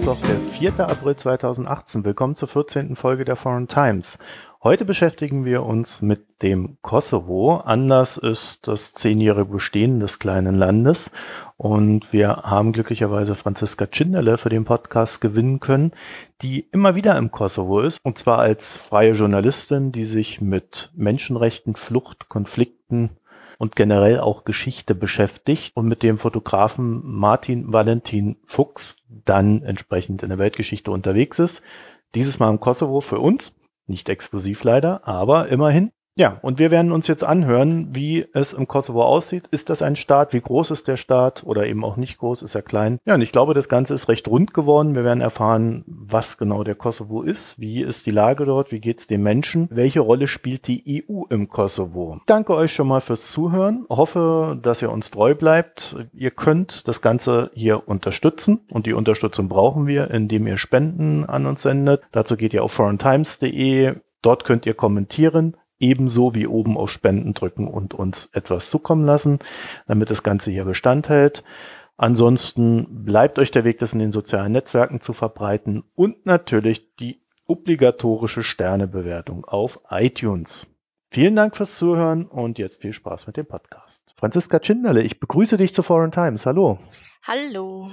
Mittwoch, der 4. April 2018. Willkommen zur 14. Folge der Foreign Times. Heute beschäftigen wir uns mit dem Kosovo. Anlass ist das 10-jährige Bestehen des kleinen Landes. Und wir haben glücklicherweise Franziska Tschinderle für den Podcast gewinnen können, die immer wieder im Kosovo ist. Und zwar als freie Journalistin, die sich mit Menschenrechten, Flucht, Konflikten und generell auch Geschichte beschäftigt und mit dem Fotografen Martin Valentin Fuchs dann entsprechend in der Weltgeschichte unterwegs ist. Dieses Mal im Kosovo für uns. Nicht exklusiv leider, aber immerhin. Ja, und wir werden uns jetzt anhören, wie es im Kosovo aussieht. Ist das ein Staat? Wie groß ist der Staat? Oder eben auch nicht groß? Ist er klein? Ja, und ich glaube, das Ganze ist recht rund geworden. Wir werden erfahren, was genau der Kosovo ist. Wie ist die Lage dort? Wie geht's den Menschen? Welche Rolle spielt die EU im Kosovo? Ich danke euch schon mal fürs Zuhören. Hoffe, dass ihr uns treu bleibt. Ihr könnt das Ganze hier unterstützen. Und die Unterstützung brauchen wir, indem ihr Spenden an uns sendet. Dazu geht ihr auf foreigntimes.de. Dort könnt ihr kommentieren. Ebenso wie oben auf Spenden drücken und uns etwas zukommen lassen, damit das Ganze hier Bestand hält. Ansonsten bleibt euch der Weg, das in den sozialen Netzwerken zu verbreiten und natürlich die obligatorische Sternebewertung auf iTunes. Vielen Dank fürs Zuhören und jetzt viel Spaß mit dem Podcast. Franziska Tschinderle, ich begrüße dich zur Foreign Times. Hallo. Hallo.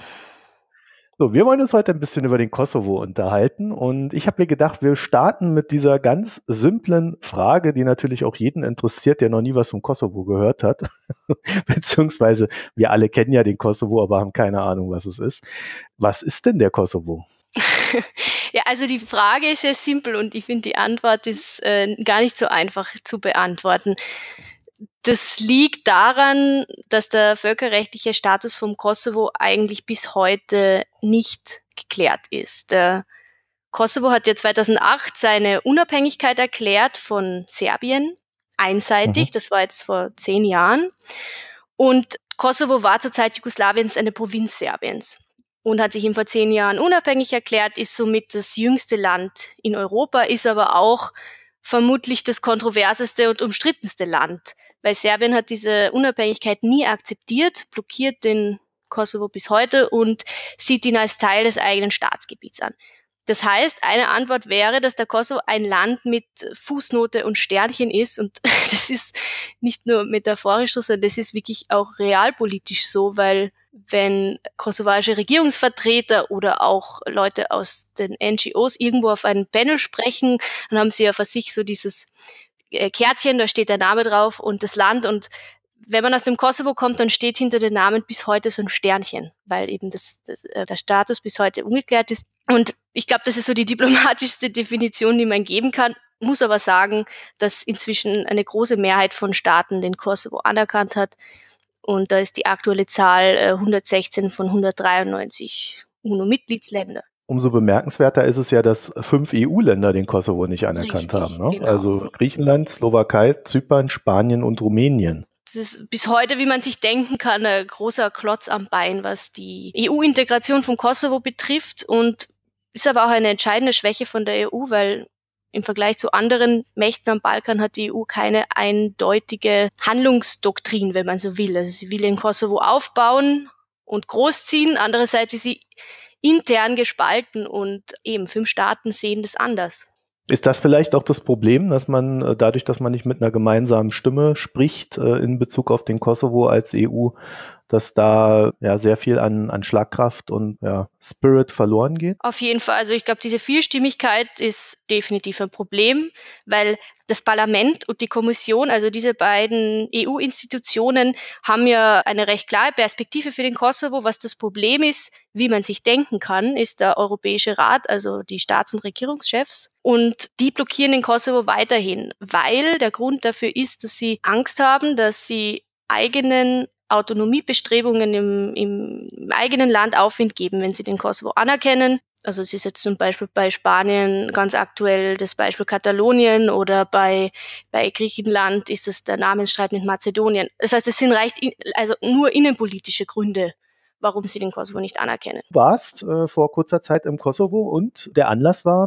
So, wir wollen uns heute ein bisschen über den Kosovo unterhalten und ich habe mir gedacht, wir starten mit dieser ganz simplen Frage, die natürlich auch jeden interessiert, der noch nie was vom Kosovo gehört hat, beziehungsweise wir alle kennen ja den Kosovo, aber haben keine Ahnung, was es ist. Was ist denn der Kosovo? Ja, also die Frage ist sehr simpel und ich finde, die Antwort ist gar nicht so einfach zu beantworten. Das liegt daran, dass der völkerrechtliche Status vom Kosovo eigentlich bis heute nicht geklärt ist. Der Kosovo hat ja 2008 seine Unabhängigkeit erklärt von Serbien, einseitig, das war jetzt vor 10 Jahren. Und Kosovo war zur Zeit Jugoslawiens eine Provinz Serbiens und hat sich eben vor 10 Jahren unabhängig erklärt, ist somit das jüngste Land in Europa, ist aber auch vermutlich das kontroverseste und umstrittenste Land. Weil Serbien hat diese Unabhängigkeit nie akzeptiert, blockiert den Kosovo bis heute und sieht ihn als Teil des eigenen Staatsgebiets an. Das heißt, eine Antwort wäre, dass der Kosovo ein Land mit Fußnote und Sternchen ist und das ist nicht nur metaphorisch so, sondern das ist wirklich auch realpolitisch so, weil wenn kosovarische Regierungsvertreter oder auch Leute aus den NGOs irgendwo auf einem Panel sprechen, dann haben sie ja für sich so dieses Kärtchen, da steht der Name drauf und das Land und wenn man aus dem Kosovo kommt, dann steht hinter dem Namen bis heute so ein Sternchen, weil eben der Status bis heute ungeklärt ist. Und ich glaube, das ist so die diplomatischste Definition, die man geben kann. Muss aber sagen, dass inzwischen eine große Mehrheit von Staaten den Kosovo anerkannt hat. Und da ist die aktuelle Zahl 116 von 193 UNO-Mitgliedsländer. Umso bemerkenswerter ist es ja, dass 5 EU-Länder den Kosovo nicht anerkannt haben. Ne? Genau. Also Griechenland, Slowakei, Zypern, Spanien und Rumänien. Das ist bis heute, wie man sich denken kann, ein großer Klotz am Bein, was die EU-Integration von Kosovo betrifft und ist aber auch eine entscheidende Schwäche von der EU, weil im Vergleich zu anderen Mächten am Balkan hat die EU keine eindeutige Handlungsdoktrin, wenn man so will. Also sie will den Kosovo aufbauen und großziehen, andererseits ist sie intern gespalten und eben 5 Staaten sehen das anders. Ist das vielleicht auch das Problem, dass man dadurch, dass man nicht mit einer gemeinsamen Stimme spricht in Bezug auf den Kosovo als EU, dass da ja sehr viel an Schlagkraft und Spirit verloren geht? Auf jeden Fall. Also ich glaube, diese Vielstimmigkeit ist definitiv ein Problem, weil das Parlament und die Kommission, also diese beiden EU-Institutionen, haben ja eine recht klare Perspektive für den Kosovo. Was das Problem ist, wie man sich denken kann, ist der Europäische Rat, also die Staats- und Regierungschefs. Und die blockieren den Kosovo weiterhin, weil der Grund dafür ist, dass sie Angst haben, dass sie eigenen Autonomiebestrebungen im eigenen Land Aufwind geben, wenn sie den Kosovo anerkennen. Also es ist jetzt zum Beispiel bei Spanien ganz aktuell das Beispiel Katalonien oder bei Griechenland ist es der Namensstreit mit Mazedonien. Das heißt, es sind also nur innenpolitische Gründe, warum sie den Kosovo nicht anerkennen. Du warst vor kurzer Zeit im Kosovo und der Anlass war?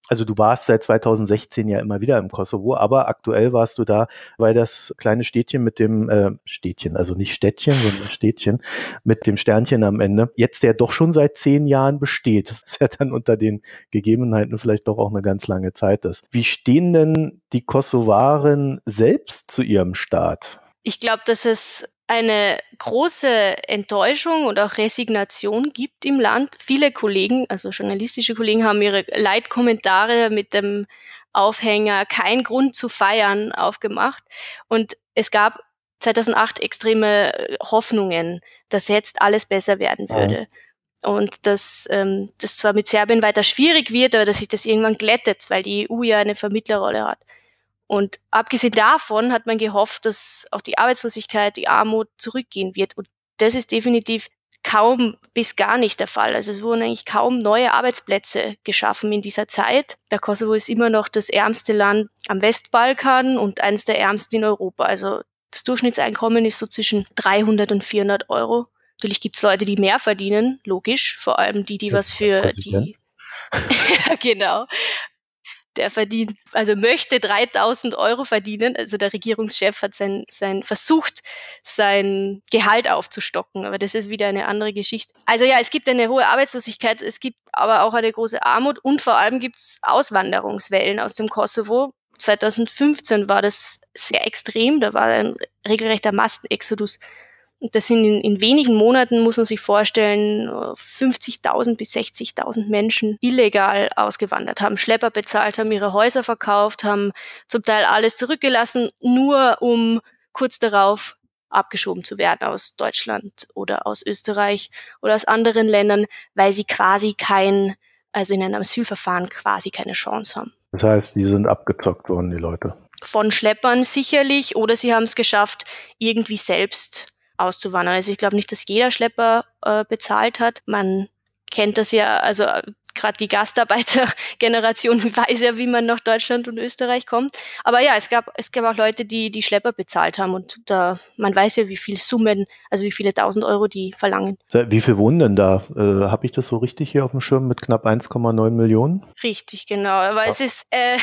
Also du warst seit 2016 ja immer wieder im Kosovo, aber aktuell warst du da, weil das kleine Städtchen mit dem Städtchen, also nicht Städtchen, sondern Städtchen mit dem Sternchen am Ende, jetzt ja doch schon seit 10 Jahren besteht. Das ist ja dann unter den Gegebenheiten vielleicht doch auch eine ganz lange Zeit ist. Wie stehen denn die Kosovaren selbst zu ihrem Staat? Ich glaube, dass es eine große Enttäuschung und auch Resignation gibt im Land. Viele Kollegen, also journalistische Kollegen, haben ihre Leitkommentare mit dem Aufhänger "Kein Grund zu feiern" aufgemacht. Und es gab 2008 extreme Hoffnungen, dass jetzt alles besser werden würde. Und dass das zwar mit Serbien weiter schwierig wird, aber dass sich das irgendwann glättet, weil die EU ja eine Vermittlerrolle hat. Und abgesehen davon hat man gehofft, dass auch die Arbeitslosigkeit, die Armut zurückgehen wird. Und das ist definitiv kaum bis gar nicht der Fall. Also es wurden eigentlich kaum neue Arbeitsplätze geschaffen in dieser Zeit. Der Kosovo ist immer noch das ärmste Land am Westbalkan und eines der ärmsten in Europa. Also das Durchschnittseinkommen ist so zwischen 300 und 400 Euro. Natürlich gibt's Leute, die mehr verdienen, logisch. Vor allem die was für die... Ja, genau. Der verdient, also möchte 3.000 Euro verdienen. Also der Regierungschef hat versucht, sein Gehalt aufzustocken. Aber das ist wieder eine andere Geschichte. Also ja, es gibt eine hohe Arbeitslosigkeit, es gibt aber auch eine große Armut und vor allem gibt es Auswanderungswellen aus dem Kosovo. 2015 war das sehr extrem, da war ein regelrechter Massenexodus. Und das sind in wenigen Monaten, muss man sich vorstellen, 50.000 bis 60.000 Menschen illegal ausgewandert, haben Schlepper bezahlt, haben ihre Häuser verkauft, haben zum Teil alles zurückgelassen, nur um kurz darauf abgeschoben zu werden aus Deutschland oder aus Österreich oder aus anderen Ländern, weil sie quasi also in einem Asylverfahren quasi keine Chance haben. Das heißt, die sind abgezockt worden, die Leute. Von Schleppern sicherlich, oder sie haben es geschafft, irgendwie selbst auszuwandern. Also ich glaube nicht, dass jeder Schlepper bezahlt hat. Man kennt das ja, also gerade die Gastarbeitergeneration weiß ja, wie man nach Deutschland und Österreich kommt. Aber ja, es gab auch Leute, die Schlepper bezahlt haben und man weiß ja, wie viel Summen, also wie viele 1.000 Euro die verlangen. Wie viel wohnen denn da? Habe ich das so richtig hier auf dem Schirm mit knapp 1,9 Millionen? Richtig, genau. Aber es ist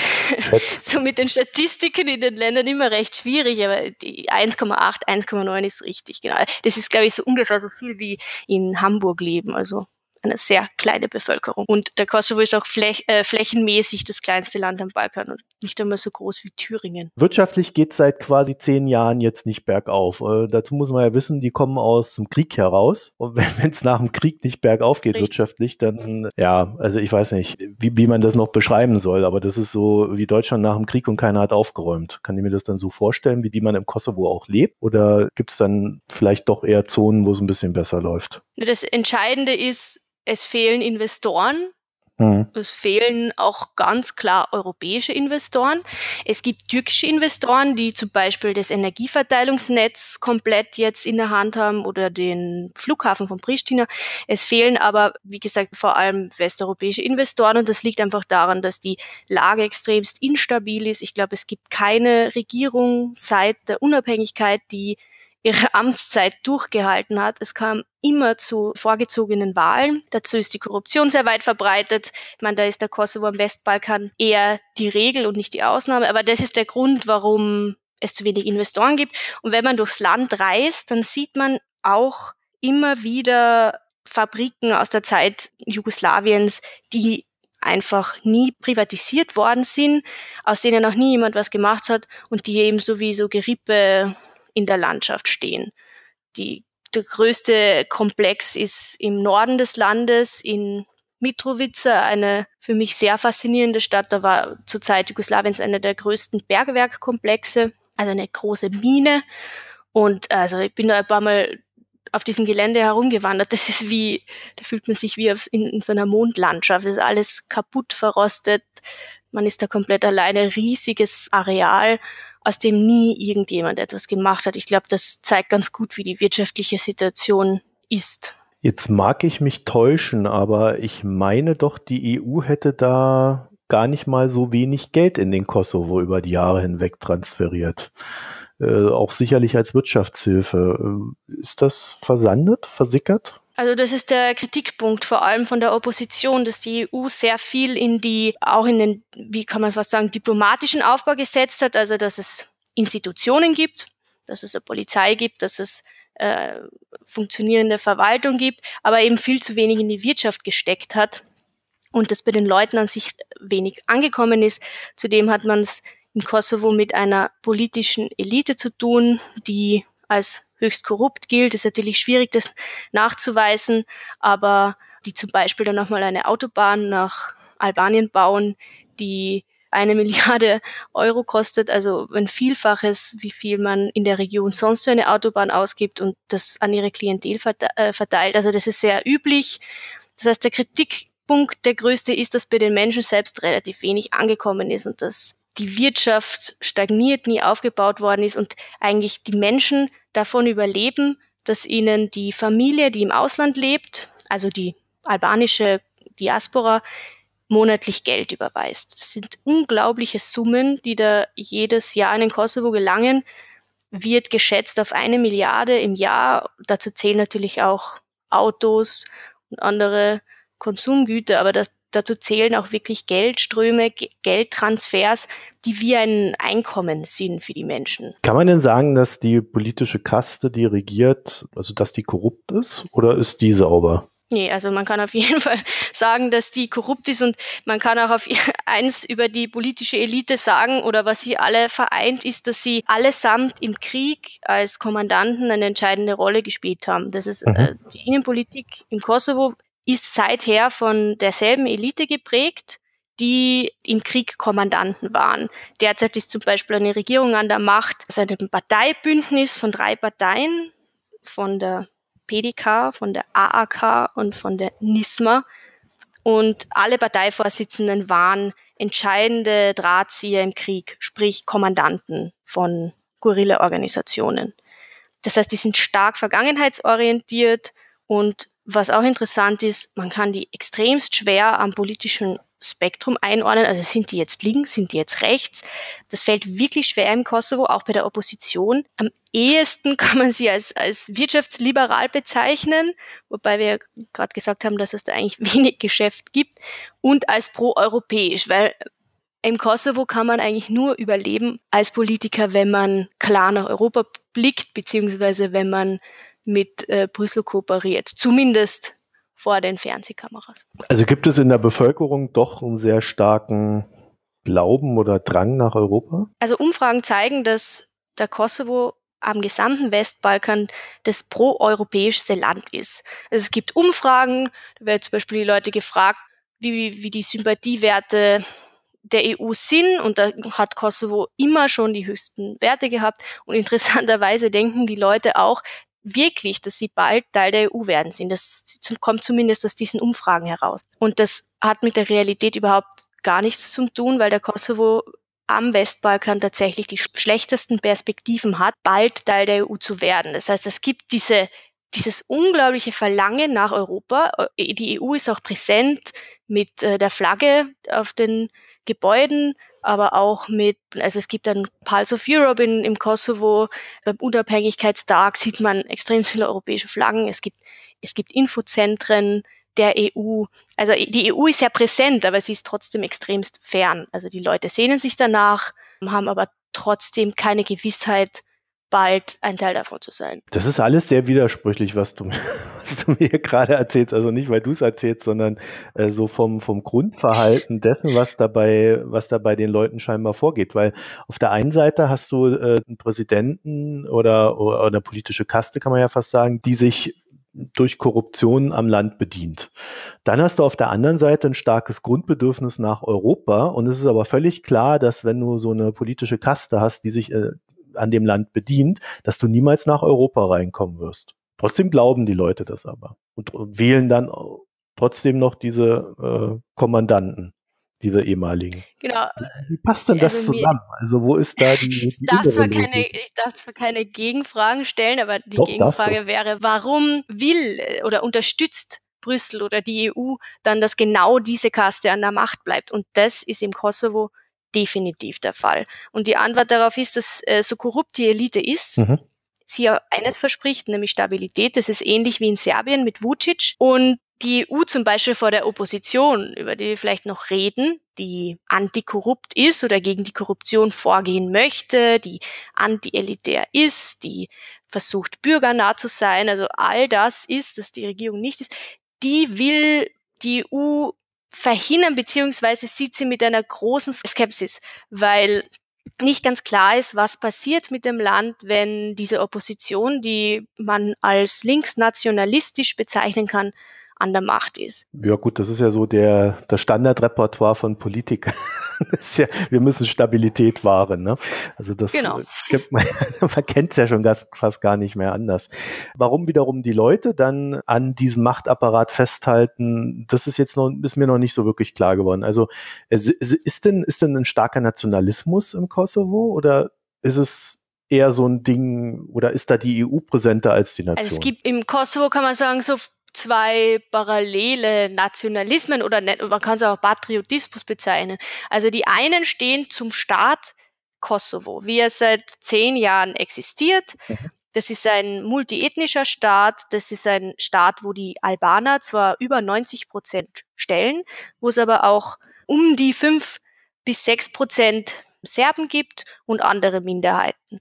so mit den Statistiken in den Ländern immer recht schwierig, aber die 1,8, 1,9 ist richtig, genau. Das ist, glaube ich, so ungefähr so viel wie in Hamburg leben, also eine sehr kleine Bevölkerung. Und der Kosovo ist auch flächenmäßig das kleinste Land am Balkan und nicht einmal so groß wie Thüringen. Wirtschaftlich geht es seit quasi 10 Jahren jetzt nicht bergauf. Dazu muss man ja wissen, die kommen aus dem Krieg heraus. Und wenn es nach dem Krieg nicht bergauf geht wirtschaftlich, dann, ja, also ich weiß nicht, wie man das noch beschreiben soll. Aber das ist so wie Deutschland nach dem Krieg und keiner hat aufgeräumt. Kann ich mir das dann so vorstellen, wie die man im Kosovo auch lebt? Oder gibt es dann vielleicht doch eher Zonen, wo es ein bisschen besser läuft? Das Entscheidende ist, es fehlen Investoren. Es fehlen auch ganz klar europäische Investoren. Es gibt türkische Investoren, die zum Beispiel das Energieverteilungsnetz komplett jetzt in der Hand haben oder den Flughafen von Pristina. Es fehlen aber, wie gesagt, vor allem westeuropäische Investoren und das liegt einfach daran, dass die Lage extremst instabil ist. Ich glaube, es gibt keine Regierung seit der Unabhängigkeit, die ihre Amtszeit durchgehalten hat. Es kam immer zu vorgezogenen Wahlen. Dazu ist die Korruption sehr weit verbreitet. Ich meine, da ist der Kosovo am Westbalkan eher die Regel und nicht die Ausnahme. Aber das ist der Grund, warum es zu wenig Investoren gibt. Und wenn man durchs Land reist, dann sieht man auch immer wieder Fabriken aus der Zeit Jugoslawiens, die einfach nie privatisiert worden sind, aus denen noch nie jemand was gemacht hat und die eben so wie so Gerippe in der Landschaft stehen. Der größte Komplex ist im Norden des Landes in Mitrovica, eine für mich sehr faszinierende Stadt. Da war zur Zeit Jugoslawiens einer der größten Bergwerkkomplexe, also eine große Mine. Und also ich bin da ein paar Mal auf diesem Gelände herumgewandert. Das ist da fühlt man sich wie in so einer Mondlandschaft. Das ist alles kaputt, verrostet. Man ist da komplett alleine, riesiges Areal, aus dem nie irgendjemand etwas gemacht hat. Ich glaube, das zeigt ganz gut, wie die wirtschaftliche Situation ist. Jetzt mag ich mich täuschen, aber ich meine doch, die EU hätte da gar nicht mal so wenig Geld in den Kosovo über die Jahre hinweg transferiert. Auch sicherlich als Wirtschaftshilfe. Ist das versickert? Also das ist der Kritikpunkt, vor allem von der Opposition, dass die EU sehr viel auch in den, wie kann man es sagen, diplomatischen Aufbau gesetzt hat, also dass es Institutionen gibt, dass es eine Polizei gibt, dass es funktionierende Verwaltung gibt, aber eben viel zu wenig in die Wirtschaft gesteckt hat und das bei den Leuten an sich wenig angekommen ist. Zudem hat man es im Kosovo mit einer politischen Elite zu tun, die als höchst korrupt gilt. Es ist natürlich schwierig, das nachzuweisen, aber die zum Beispiel dann nochmal eine Autobahn nach Albanien bauen, die 1 Milliarde Euro kostet, also ein Vielfaches, wie viel man in der Region sonst für eine Autobahn ausgibt und das an ihre Klientel verteilt. Also das ist sehr üblich. Das heißt, der Kritikpunkt, der größte ist, dass bei den Menschen selbst relativ wenig angekommen ist und dass die Wirtschaft stagniert, nie aufgebaut worden ist und eigentlich die Menschen davon überleben, dass ihnen die Familie, die im Ausland lebt, also die albanische Diaspora, monatlich Geld überweist. Das sind unglaubliche Summen, die da jedes Jahr in den Kosovo gelangen, wird geschätzt auf 1 Milliarde im Jahr. Dazu zählen natürlich auch Autos und andere Konsumgüter, aber dazu zählen auch wirklich Geldströme, Geldtransfers, die wie ein Einkommen sind für die Menschen. Kann man denn sagen, dass die politische Kaste, die regiert, also dass die korrupt ist oder ist die sauber? Nee, also man kann auf jeden Fall sagen, dass die korrupt ist und man kann auch auf eins über die politische Elite sagen oder was sie alle vereint ist, dass sie allesamt im Krieg als Kommandanten eine entscheidende Rolle gespielt haben. Das ist die Innenpolitik im Kosovo ist seither von derselben Elite geprägt, die im Krieg Kommandanten waren. Derzeit ist zum Beispiel eine Regierung an der Macht, also ein Parteibündnis von 3 Parteien, von der PDK, von der AAK und von der NISMA. Und alle Parteivorsitzenden waren entscheidende Drahtzieher im Krieg, sprich Kommandanten von Guerilla-Organisationen. Das heißt, die sind stark vergangenheitsorientiert und was auch interessant ist, man kann die extremst schwer am politischen Spektrum einordnen. Also sind die jetzt links, sind die jetzt rechts? Das fällt wirklich schwer im Kosovo, auch bei der Opposition. Am ehesten kann man sie als wirtschaftsliberal bezeichnen, wobei wir gerade gesagt haben, dass es da eigentlich wenig Geschäft gibt, und als proeuropäisch, weil im Kosovo kann man eigentlich nur überleben als Politiker, wenn man klar nach Europa blickt, beziehungsweise wenn man mit Brüssel kooperiert, zumindest vor den Fernsehkameras. Also gibt es in der Bevölkerung doch einen sehr starken Glauben oder Drang nach Europa? Also Umfragen zeigen, dass der Kosovo am gesamten Westbalkan das proeuropäischste Land ist. Also es gibt Umfragen, da werden zum Beispiel die Leute gefragt, wie die Sympathiewerte der EU sind, und da hat Kosovo immer schon die höchsten Werte gehabt, und interessanterweise denken die Leute auch wirklich, dass sie bald Teil der EU werden sind. Das kommt zumindest aus diesen Umfragen heraus. Und das hat mit der Realität überhaupt gar nichts zu tun, weil der Kosovo am Westbalkan tatsächlich die schlechtesten Perspektiven hat, bald Teil der EU zu werden. Das heißt, es gibt dieses unglaubliche Verlangen nach Europa. Die EU ist auch präsent mit der Flagge auf den Gebäuden, aber auch also es gibt einen Pulse of Europe im Kosovo. Beim Unabhängigkeitstag sieht man extrem viele europäische Flaggen. Es gibt Infozentren der EU. Also die EU ist ja präsent, aber sie ist trotzdem extremst fern. Also die Leute sehnen sich danach, haben aber trotzdem keine Gewissheit, bald ein Teil davon zu sein. Das ist alles sehr widersprüchlich, was du mir gerade erzählst. Also nicht, weil du es erzählst, sondern so vom Grundverhalten dessen, was da bei den Leuten scheinbar vorgeht. Weil auf der einen Seite hast du einen Präsidenten oder eine politische Kaste, kann man ja fast sagen, die sich durch Korruption am Land bedient. Dann hast du auf der anderen Seite ein starkes Grundbedürfnis nach Europa. Und es ist aber völlig klar, dass wenn du so eine politische Kaste hast, die sich an dem Land bedient, dass du niemals nach Europa reinkommen wirst. Trotzdem glauben die Leute das aber und wählen dann trotzdem noch diese Kommandanten, diese ehemaligen. Genau. Wie passt denn das zusammen? Also wo ist da die ich darf zwar keine Gegenfragen stellen, aber die Gegenfrage wäre, warum will oder unterstützt Brüssel oder die EU dann, dass genau diese Kaste an der Macht bleibt? Und das ist im Kosovo definitiv der Fall. Und die Antwort darauf ist, dass so korrupt die Elite ist, sie ja eines verspricht, nämlich Stabilität. Das ist ähnlich wie in Serbien mit Vučić. Und die EU zum Beispiel vor der Opposition, über die wir vielleicht noch reden, die antikorrupt ist oder gegen die Korruption vorgehen möchte, die anti-elitär ist, die versucht bürgernah zu sein, also all das ist, dass die Regierung nicht ist, die will die EU verhindern, beziehungsweise sieht sie mit einer großen Skepsis, weil nicht ganz klar ist, was passiert mit dem Land, wenn diese Opposition, die man als linksnationalistisch bezeichnen kann, an der Macht ist. Ja gut, das ist ja so das Standardrepertoire von Politikern. Das ist ja, wir müssen Stabilität wahren. Ne? Also das Genau. man kennt es ja schon fast gar nicht mehr anders. Warum wiederum die Leute dann an diesem Machtapparat festhalten, das ist mir noch nicht so wirklich klar geworden. Also ist denn ein starker Nationalismus im Kosovo oder ist es eher so ein Ding oder ist da die EU präsenter als die Nation? Also es gibt im Kosovo, kann man sagen, so zwei parallele Nationalismen oder man kann es auch Patriotismus bezeichnen. Also die einen stehen zum Staat Kosovo, wie er seit 10 Jahren existiert. Das ist ein multiethnischer Staat, das ist ein Staat, wo die Albaner zwar über 90% stellen, wo es aber auch um die 5-6% Serben gibt und andere Minderheiten.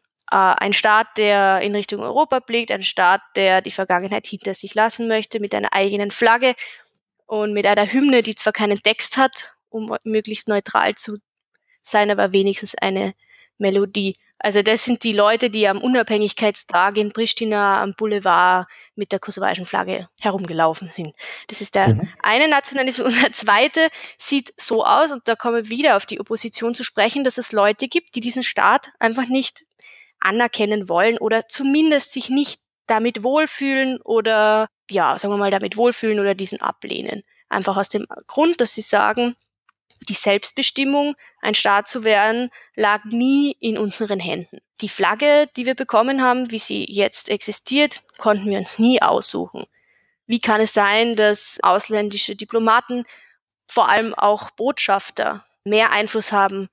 Ein Staat, der in Richtung Europa blickt, ein Staat, der die Vergangenheit hinter sich lassen möchte, mit einer eigenen Flagge und mit einer Hymne, die zwar keinen Text hat, um möglichst neutral zu sein, aber wenigstens eine Melodie. Also das sind die Leute, die am Unabhängigkeitstag in Pristina am Boulevard mit der kosovarischen Flagge herumgelaufen sind. Das ist der eine Nationalismus. Und der zweite sieht so aus, und da kommen wir wieder auf die Opposition zu sprechen, dass es Leute gibt, die diesen Staat einfach nicht anerkennen wollen oder zumindest sich nicht damit wohlfühlen oder, ja, sagen wir mal, damit wohlfühlen oder diesen ablehnen. Einfach aus dem Grund, dass sie sagen, die Selbstbestimmung, ein Staat zu werden, lag nie in unseren Händen. Die Flagge, die wir bekommen haben, wie sie jetzt existiert, konnten wir uns nie aussuchen. Wie kann es sein, dass ausländische Diplomaten, vor allem auch Botschafter, mehr Einfluss haben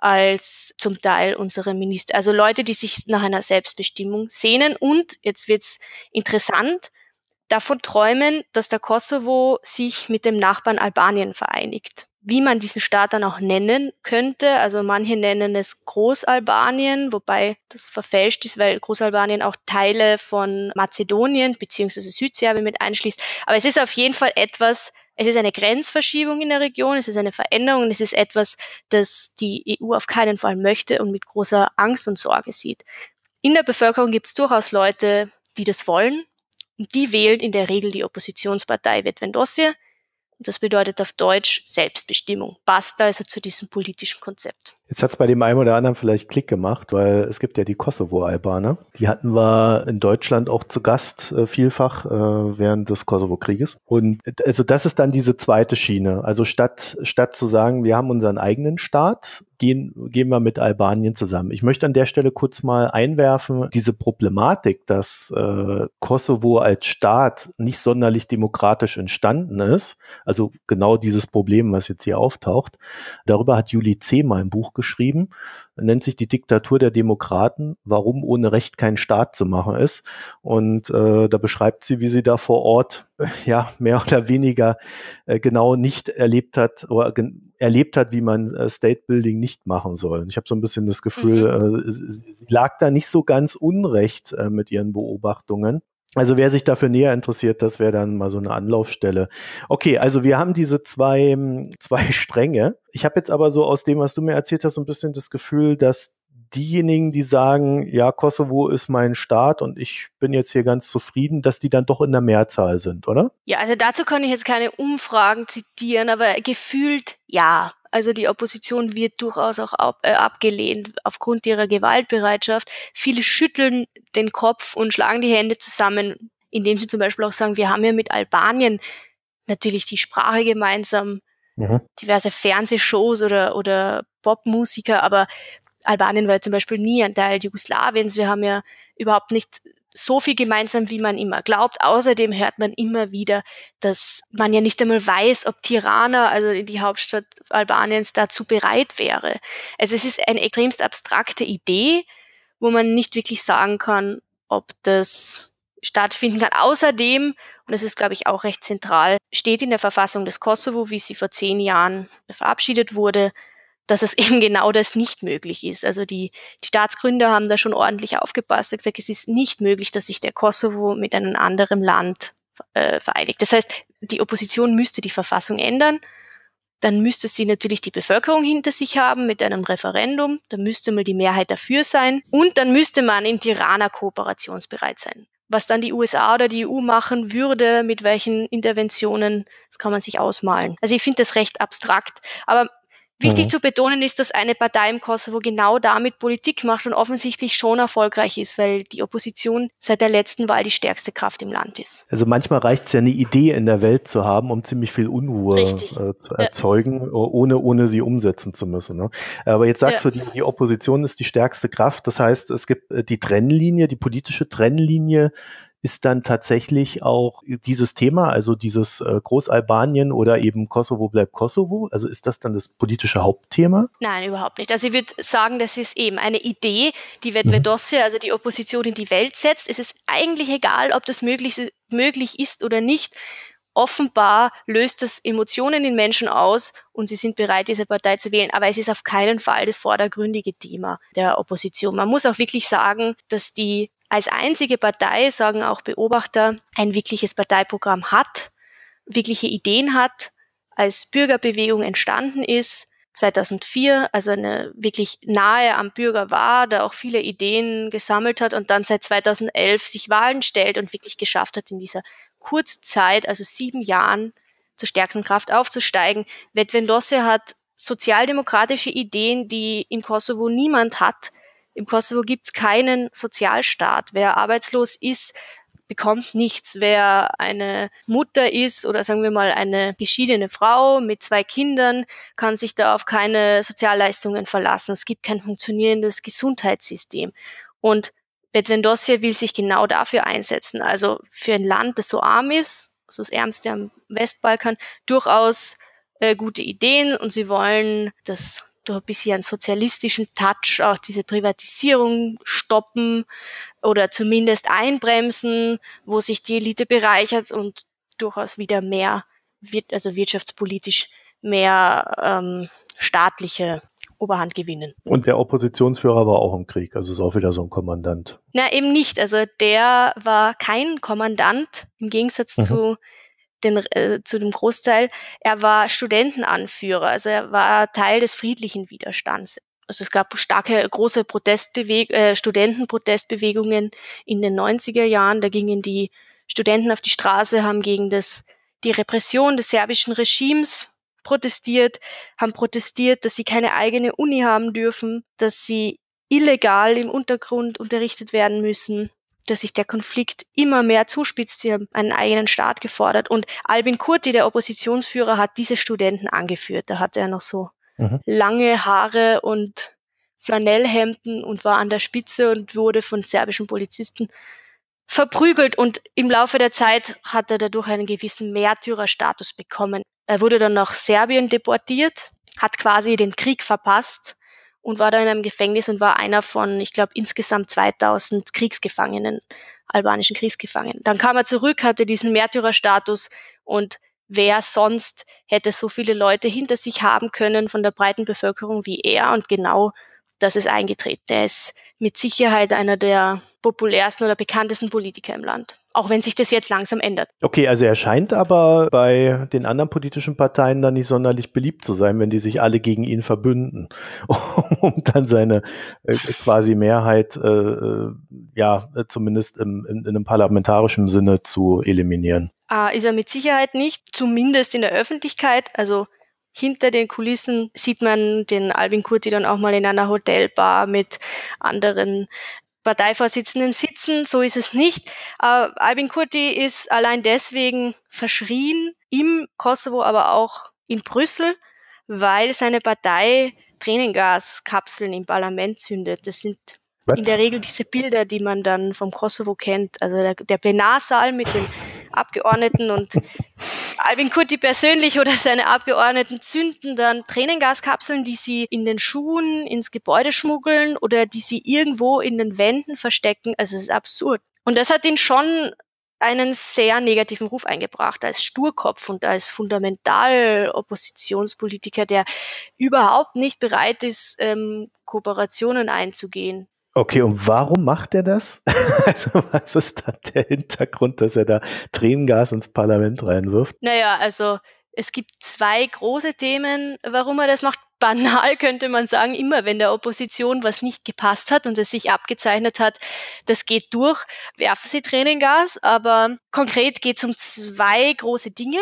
als zum Teil unsere Minister? Also Leute, die sich nach einer Selbstbestimmung sehnen und, jetzt wird's interessant, davon träumen, dass der Kosovo sich mit dem Nachbarn Albanien vereinigt. Wie man diesen Staat dann auch nennen könnte, also manche nennen es Großalbanien, wobei das verfälscht ist, weil Großalbanien auch Teile von Mazedonien bzw. Südserbien mit einschließt. Aber es ist auf jeden Fall etwas, es ist eine Grenzverschiebung in der Region, es ist eine Veränderung, es ist etwas, das die EU auf keinen Fall möchte und mit großer Angst und Sorge sieht. In der Bevölkerung gibt es durchaus Leute, die das wollen, und die wählen in der Regel die Oppositionspartei Vetëvendosje. Das bedeutet auf Deutsch Selbstbestimmung. Passt also zu diesem politischen Konzept. Jetzt hat es bei dem einen oder anderen vielleicht Klick gemacht, weil es gibt ja die Kosovo-Albaner. Die hatten wir in Deutschland auch zu Gast vielfach während des Kosovo-Krieges. Und also das ist dann diese zweite Schiene. Also statt zu sagen, wir haben unseren eigenen Staat, gehen wir mit Albanien zusammen. Ich möchte an der Stelle kurz mal einwerfen, diese Problematik, dass Kosovo als Staat nicht sonderlich demokratisch entstanden ist, also genau dieses Problem, was jetzt hier auftaucht, darüber hat Julie C. mal ein Buch geschrieben, nennt sich Die Diktatur der Demokraten, warum ohne Recht kein Staat zu machen ist. Und da beschreibt sie, wie sie da vor Ort ja mehr oder weniger genau nicht erlebt hat, wie man State Building nicht machen soll. Und ich habe so ein bisschen das Gefühl, sie lag da nicht so ganz unrecht mit ihren Beobachtungen. Also wer sich dafür näher interessiert, das wäre dann mal so eine Anlaufstelle. Okay, also wir haben diese zwei Stränge. Ich habe jetzt aber so aus dem, was du mir erzählt hast, so ein bisschen das Gefühl, dass diejenigen, die sagen, ja, Kosovo ist mein Staat und ich bin jetzt hier ganz zufrieden, dass die dann doch in der Mehrzahl sind, oder? Ja, also dazu kann ich jetzt keine Umfragen zitieren, aber gefühlt ja. Also die Opposition wird durchaus auch abgelehnt aufgrund ihrer Gewaltbereitschaft. Viele schütteln den Kopf und schlagen die Hände zusammen, indem sie zum Beispiel auch sagen, wir haben ja mit Albanien natürlich die Sprache gemeinsam, diverse Fernsehshows oder Popmusiker, aber Albanien war ja zum Beispiel nie ein Teil Jugoslawiens. Wir haben ja überhaupt nicht so viel gemeinsam, wie man immer glaubt. Außerdem hört man immer wieder, dass man ja nicht einmal weiß, ob Tirana, also die Hauptstadt Albaniens, dazu bereit wäre. Also es ist eine extremst abstrakte Idee, wo man nicht wirklich sagen kann, ob das stattfinden kann. Außerdem, und das ist, glaube ich, auch recht zentral, steht in der Verfassung des Kosovo, wie sie vor 10 Jahren verabschiedet wurde, dass es eben genau das nicht möglich ist. Also die Staatsgründer haben da schon ordentlich aufgepasst und gesagt, es ist nicht möglich, dass sich der Kosovo mit einem anderen Land vereinigt. Das heißt, die Opposition müsste die Verfassung ändern. Dann müsste sie natürlich die Bevölkerung hinter sich haben mit einem Referendum. Da müsste mal die Mehrheit dafür sein. Und dann müsste man in Tirana kooperationsbereit sein. Was dann die USA oder die EU machen würde, mit welchen Interventionen, das kann man sich ausmalen. Also ich finde das recht abstrakt. Aber wichtig zu betonen ist, dass eine Partei im Kosovo genau damit Politik macht und offensichtlich schon erfolgreich ist, weil die Opposition seit der letzten Wahl die stärkste Kraft im Land ist. Also manchmal reicht es ja, eine Idee in der Welt zu haben, um ziemlich viel Unruhe zu erzeugen, ohne sie umsetzen zu müssen. Ne? Aber jetzt sagst du, die Opposition ist die stärkste Kraft. Das heißt, es gibt die Trennlinie, die politische Trennlinie ist dann tatsächlich auch dieses Thema, also dieses Großalbanien oder eben Kosovo bleibt Kosovo? Also ist das dann das politische Hauptthema? Nein, überhaupt nicht. Also ich würde sagen, das ist eben eine Idee, die Vedvedosje, also die Opposition, in die Welt setzt. Es ist eigentlich egal, ob das möglich ist oder nicht. Offenbar löst das Emotionen in Menschen aus und sie sind bereit, diese Partei zu wählen. Aber es ist auf keinen Fall das vordergründige Thema der Opposition. Man muss auch wirklich sagen, dass die als einzige Partei, sagen auch Beobachter, ein wirkliches Parteiprogramm hat, wirkliche Ideen hat, als Bürgerbewegung entstanden ist, 2004, also eine wirklich nahe am Bürger war, da auch viele Ideen gesammelt hat und dann seit 2011 sich Wahlen stellt und wirklich geschafft hat, in dieser Kurzzeit, also 7 Jahren, zur stärksten Kraft aufzusteigen. Vedvedosje hat sozialdemokratische Ideen, die im Kosovo niemand hat. Im Kosovo gibt's keinen Sozialstaat. Wer arbeitslos ist, bekommt nichts. Wer eine Mutter ist oder sagen wir mal eine geschiedene Frau mit 2 Kindern, kann sich da auf keine Sozialleistungen verlassen. Es gibt kein funktionierendes Gesundheitssystem. Und Vedvedosje will sich genau dafür einsetzen. Also für ein Land, das so arm ist, also das ärmste am Westbalkan, durchaus gute Ideen und sie wollen das durch ein bisschen einen sozialistischen Touch auch diese Privatisierung stoppen oder zumindest einbremsen, wo sich die Elite bereichert und durchaus wieder mehr, also wirtschaftspolitisch mehr staatliche Oberhand gewinnen. Und der Oppositionsführer war auch im Krieg, also ist auch wieder so ein Kommandant. Na, eben nicht. Also der war kein Kommandant, im Gegensatz zu dem Großteil. Er war Studentenanführer, also er war Teil des friedlichen Widerstands. Also es gab starke, große Studentenprotestbewegungen in den 90er Jahren. Da gingen die Studenten auf die Straße, haben gegen die Repression des serbischen Regimes protestiert, haben protestiert, dass sie keine eigene Uni haben dürfen, dass sie illegal im Untergrund unterrichtet werden müssen, dass sich der Konflikt immer mehr zuspitzt. Sie haben einen eigenen Staat gefordert. Und Albin Kurti, der Oppositionsführer, hat diese Studenten angeführt. Da hatte er noch so lange Haare und Flanellhemden und war an der Spitze und wurde von serbischen Polizisten verprügelt. Und im Laufe der Zeit hat er dadurch einen gewissen Märtyrerstatus bekommen. Er wurde dann nach Serbien deportiert, hat quasi den Krieg verpasst und war da in einem Gefängnis und war einer von, ich glaube, insgesamt 2000 Kriegsgefangenen, albanischen Kriegsgefangenen. Dann kam er zurück, hatte diesen Märtyrerstatus und wer sonst hätte so viele Leute hinter sich haben können von der breiten Bevölkerung wie er und genau das ist eingetreten. Er ist mit Sicherheit einer der populärsten oder bekanntesten Politiker im Land. Auch wenn sich das jetzt langsam ändert. Okay, also er scheint aber bei den anderen politischen Parteien dann nicht sonderlich beliebt zu sein, wenn die sich alle gegen ihn verbünden, um dann seine quasi Mehrheit zumindest in einem parlamentarischen Sinne zu eliminieren. Ist er mit Sicherheit nicht, zumindest in der Öffentlichkeit. Also hinter den Kulissen sieht man den Albin Kurti dann auch mal in einer Hotelbar mit anderen Parteivorsitzenden sitzen, so ist es nicht. Albin Kurti ist allein deswegen verschrien im Kosovo, aber auch in Brüssel, weil seine Partei Tränengaskapseln im Parlament zündet. Das sind in der Regel diese Bilder, die man dann vom Kosovo kennt. Also der Plenarsaal mit den Abgeordneten und Albin Kurti persönlich oder seine Abgeordneten zünden dann Tränengaskapseln, die sie in den Schuhen ins Gebäude schmuggeln oder die sie irgendwo in den Wänden verstecken. Also es ist absurd. Und das hat ihn schon einen sehr negativen Ruf eingebracht als Sturkopf und als Fundamental-Oppositionspolitiker, der überhaupt nicht bereit ist, Kooperationen einzugehen. Okay, und warum macht er das? Also was ist da der Hintergrund, dass er da Tränengas ins Parlament reinwirft? Naja, also es gibt 2 große Themen, warum er das macht. Banal könnte man sagen, immer wenn der Opposition was nicht gepasst hat und es sich abgezeichnet hat, das geht durch, werfen sie Tränengas. Aber konkret geht es um 2 große Dinge,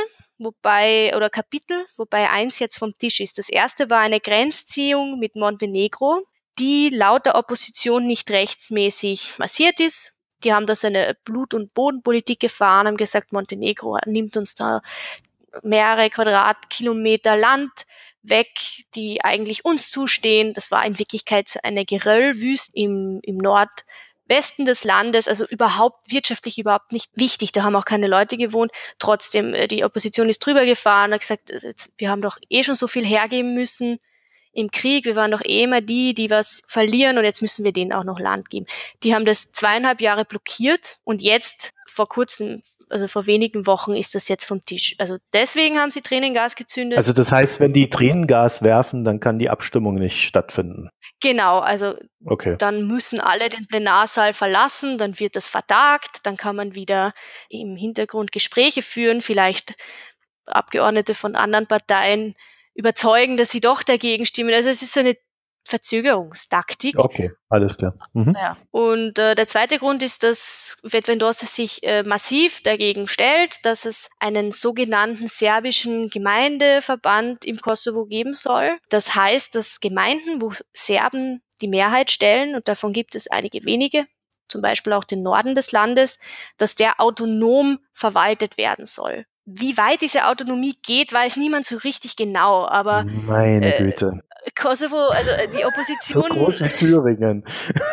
oder Kapitel, wobei eins jetzt vom Tisch ist. Das erste war eine Grenzziehung mit Montenegro, die laut der Opposition nicht rechtsmäßig massiert ist. Die haben da so eine Blut- und Bodenpolitik gefahren, haben gesagt, Montenegro nimmt uns da mehrere Quadratkilometer Land weg, die eigentlich uns zustehen. Das war in Wirklichkeit eine Geröllwüste im Nordwesten des Landes, also wirtschaftlich überhaupt nicht wichtig. Da haben auch keine Leute gewohnt. Trotzdem, die Opposition ist drüber gefahren, hat gesagt, wir haben doch schon so viel hergeben müssen im Krieg, wir waren doch immer die was verlieren und jetzt müssen wir denen auch noch Land geben. Die haben das 2,5 Jahre blockiert und jetzt vor kurzem, also vor wenigen Wochen ist das jetzt vom Tisch. Also deswegen haben sie Tränengas gezündet. Also das heißt, wenn die Tränengas werfen, dann kann die Abstimmung nicht stattfinden. Genau, also okay. Dann müssen alle den Plenarsaal verlassen, dann wird das vertagt, dann kann man wieder im Hintergrund Gespräche führen, vielleicht Abgeordnete von anderen Parteien überzeugen, dass sie doch dagegen stimmen. Also es ist so eine Verzögerungstaktik. Okay, alles klar. Mhm. Ja. Und der zweite Grund ist, dass Vetvendosje sich massiv dagegen stellt, dass es einen sogenannten serbischen Gemeindeverband im Kosovo geben soll. Das heißt, dass Gemeinden, wo Serben die Mehrheit stellen, und davon gibt es einige wenige, zum Beispiel auch den Norden des Landes, dass der autonom verwaltet werden soll. Wie weit diese Autonomie geht, weiß niemand so richtig genau, aber meine Güte. Kosovo, also die Opposition... So groß wie Thüringen.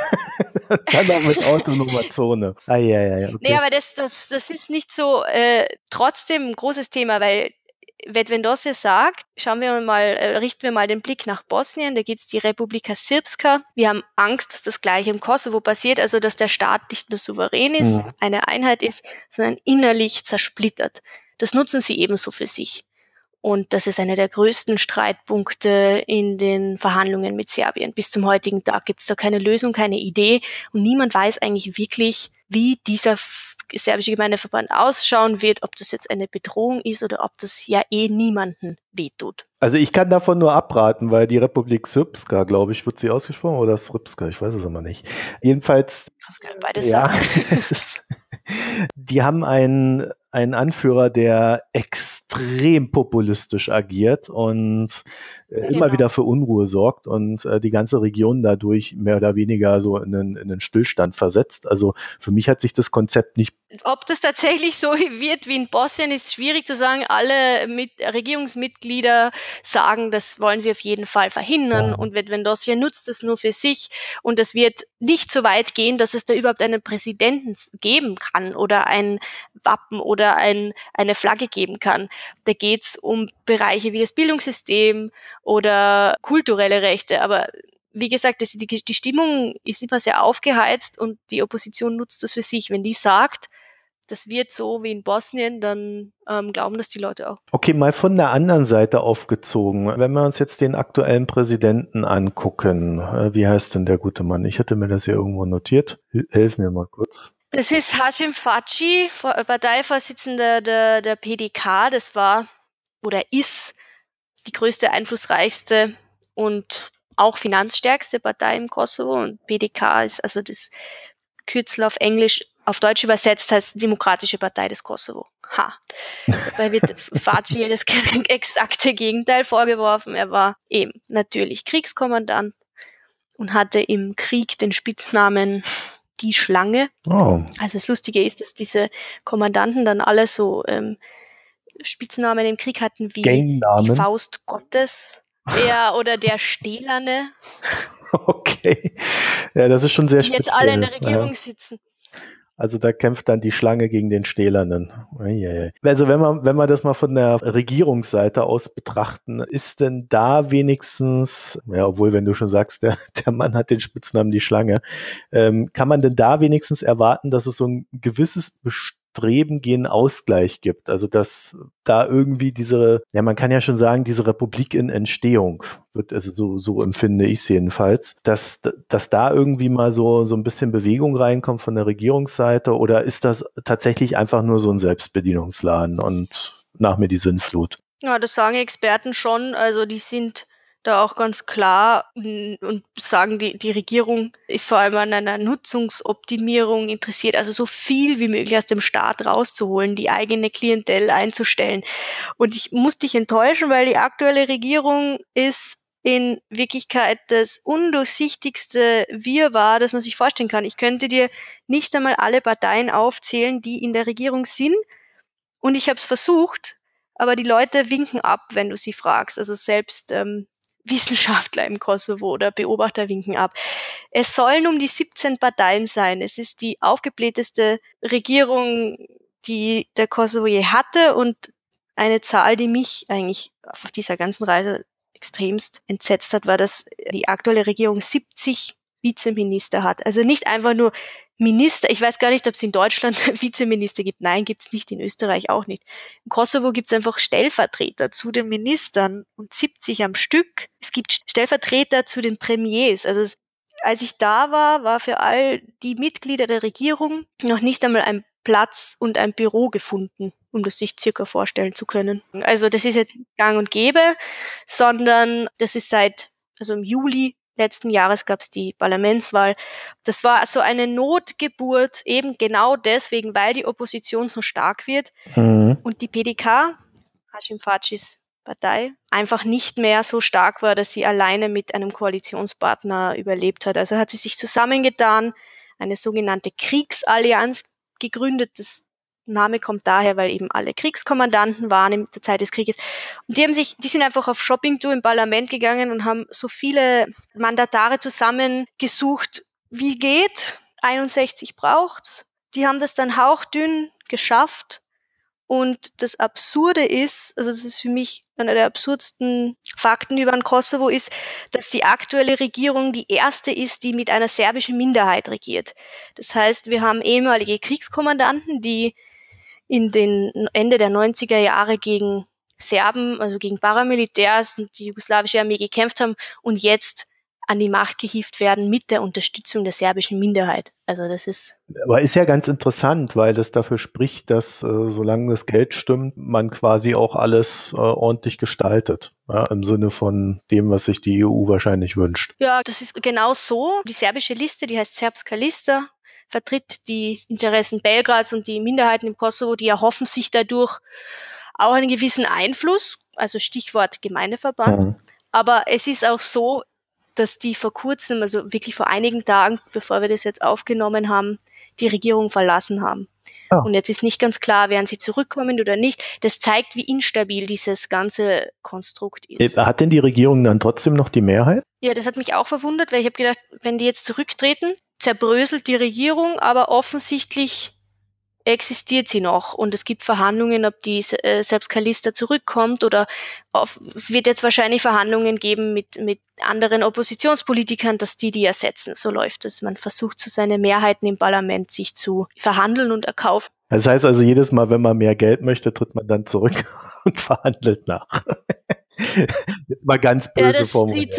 Dann auch mit autonomer Zone. Okay. Nee, aber das ist nicht so trotzdem ein großes Thema, weil Vetvendosje sagt, richten wir mal den Blick nach Bosnien, da gibt's die Republika Srpska. Wir haben Angst, dass das Gleiche im Kosovo passiert, also dass der Staat nicht mehr souverän ist, eine Einheit ist, sondern innerlich zersplittert. Das nutzen sie ebenso für sich. Und das ist einer der größten Streitpunkte in den Verhandlungen mit Serbien. Bis zum heutigen Tag gibt es da keine Lösung, keine Idee. Und niemand weiß eigentlich wirklich, wie dieser serbische Gemeindeverband ausschauen wird, ob das jetzt eine Bedrohung ist oder ob das ja niemanden wehtut. Also ich kann davon nur abraten, weil die Republik Srpska, glaube ich, wird sie ausgesprochen, oder Srpska, ich weiß es aber nicht. Jedenfalls, das kann beides sagen. Die haben einen Anführer, der extrem populistisch agiert und immer wieder für Unruhe sorgt und die ganze Region dadurch mehr oder weniger so in einen Stillstand versetzt. Also für mich hat sich das Konzept nicht... Ob das tatsächlich so wird wie in Bosnien, ist schwierig zu sagen. Alle Regierungsmitglieder sagen, das wollen sie auf jeden Fall verhindern und Vetvendosje nutzt das nur für sich und es wird nicht so weit gehen, dass es da überhaupt einen Präsidenten geben kann oder ein Wappen oder eine Flagge geben kann. Da geht's um Bereiche wie das Bildungssystem oder kulturelle Rechte, aber wie gesagt, die Stimmung ist immer sehr aufgeheizt und die Opposition nutzt das für sich. Wenn die sagt, das wird so wie in Bosnien, dann glauben das die Leute auch. Okay, mal von der anderen Seite aufgezogen. Wenn wir uns jetzt den aktuellen Präsidenten angucken, wie heißt denn der gute Mann? Ich hatte mir das hier irgendwo notiert. Helf mir mal kurz. Das ist Hashim Thaçi, Parteivorsitzender der PDK. Das war oder ist die größte, einflussreichste und auch finanzstärkste Partei im Kosovo. Und PDK ist also das Kürzel auf Deutsch übersetzt heißt Demokratische Partei des Kosovo. Dabei wird Thaçi das exakte Gegenteil vorgeworfen. Er war eben natürlich Kriegskommandant und hatte im Krieg den Spitznamen die Schlange. Oh. Also das Lustige ist, dass diese Kommandanten dann alle so Spitznamen im Krieg hatten wie die Faust Gottes oder der Stählerne. Okay. Ja, das ist schon sehr speziell. Die jetzt alle in der Regierung sitzen. Also da kämpft dann die Schlange gegen den Stählernen. Also wenn wir das mal von der Regierungsseite aus betrachten, ist denn da wenigstens, ja, obwohl wenn du schon sagst, der Mann hat den Spitznamen die Schlange, kann man denn da wenigstens erwarten, dass es so ein gewisses Bestreben gegen Ausgleich gibt? Also dass da irgendwie man kann ja schon sagen, diese Republik in Entstehung wird, also so empfinde ich es jedenfalls, dass da irgendwie mal so ein bisschen Bewegung reinkommt von der Regierungsseite, oder ist das tatsächlich einfach nur so ein Selbstbedienungsladen und nach mir die Sinnflut? Ja, das sagen Experten schon. Also die sind da auch ganz klar und sagen, die Regierung ist vor allem an einer Nutzungsoptimierung interessiert, also so viel wie möglich aus dem Staat rauszuholen, die eigene Klientel einzustellen. Und ich muss dich enttäuschen, weil die aktuelle Regierung ist in Wirklichkeit das undurchsichtigste Wirrwarr, das man sich vorstellen kann. Ich könnte dir nicht einmal alle Parteien aufzählen, die in der Regierung sind. Und ich habe es versucht, aber die Leute winken ab, wenn du sie fragst. Also selbst Wissenschaftler im Kosovo oder Beobachter winken ab. Es sollen um die 17 Parteien sein. Es ist die aufgeblähteste Regierung, die der Kosovo je hatte, und eine Zahl, die mich eigentlich auf dieser ganzen Reise extremst entsetzt hat, war, dass die aktuelle Regierung 70 Vizeminister hat. Also nicht einfach nur Minister. Ich weiß gar nicht, ob es in Deutschland Vizeminister gibt. Nein, gibt es nicht, in Österreich auch nicht. Im Kosovo gibt es einfach Stellvertreter zu den Ministern und 70 am Stück. Es gibt Stellvertreter zu den Premiers. Also als ich da war für all die Mitglieder der Regierung noch nicht einmal ein Platz und ein Büro gefunden, um das sich circa vorstellen zu können. Also das ist jetzt gang und gäbe, sondern das ist also im Juli letzten Jahres gab es die Parlamentswahl. Das war so eine Notgeburt, eben genau deswegen, weil die Opposition so stark wird und die PDK, Hashim Thaqis Partei, einfach nicht mehr so stark war, dass sie alleine mit einem Koalitionspartner überlebt hat. Also hat sie sich zusammengetan, eine sogenannte Kriegsallianz gegründet. Das Name kommt daher, weil eben alle Kriegskommandanten waren in der Zeit des Krieges. Und die sind einfach auf Shoppingtour im Parlament gegangen und haben so viele Mandatare zusammengesucht, wie geht. 61 braucht's. Die haben das dann hauchdünn geschafft. Und das Absurde ist, also das ist für mich einer der absurdsten Fakten über den Kosovo, ist, dass die aktuelle Regierung die erste ist, die mit einer serbischen Minderheit regiert. Das heißt, wir haben ehemalige Kriegskommandanten, die in den Ende der 90er Jahre gegen Serben, also gegen Paramilitärs und die jugoslawische Armee gekämpft haben und jetzt an die Macht gehievt werden mit der Unterstützung der serbischen Minderheit. Also das ist... Aber ist ja ganz interessant, weil das dafür spricht, dass solange das Geld stimmt, man quasi auch alles ordentlich gestaltet. Ja, im Sinne von dem, was sich die EU wahrscheinlich wünscht. Ja, das ist genau so. Die serbische Liste, die heißt Srpska Lista, vertritt die Interessen Belgrads und die Minderheiten im Kosovo, die erhoffen sich dadurch auch einen gewissen Einfluss, also Stichwort Gemeindeverband. Mhm. Aber es ist auch so, dass die vor kurzem, also wirklich vor einigen Tagen, bevor wir das jetzt aufgenommen haben, die Regierung verlassen haben. Oh. Und jetzt ist nicht ganz klar, werden sie zurückkommen oder nicht. Das zeigt, wie instabil dieses ganze Konstrukt ist. Hat denn die Regierung dann trotzdem noch die Mehrheit? Ja, das hat mich auch verwundert, weil ich habe gedacht, wenn die jetzt zurücktreten, zerbröselt die Regierung, aber offensichtlich existiert sie noch und es gibt Verhandlungen, ob die Srpska Lista zurückkommt oder es wird jetzt wahrscheinlich Verhandlungen geben mit anderen Oppositionspolitikern, dass die ersetzen. So läuft es. Man versucht so seine Mehrheiten im Parlament sich zu verhandeln und erkaufen. Das heißt also, jedes Mal, wenn man mehr Geld möchte, tritt man dann zurück und verhandelt nach. Jetzt mal ganz böse formuliert.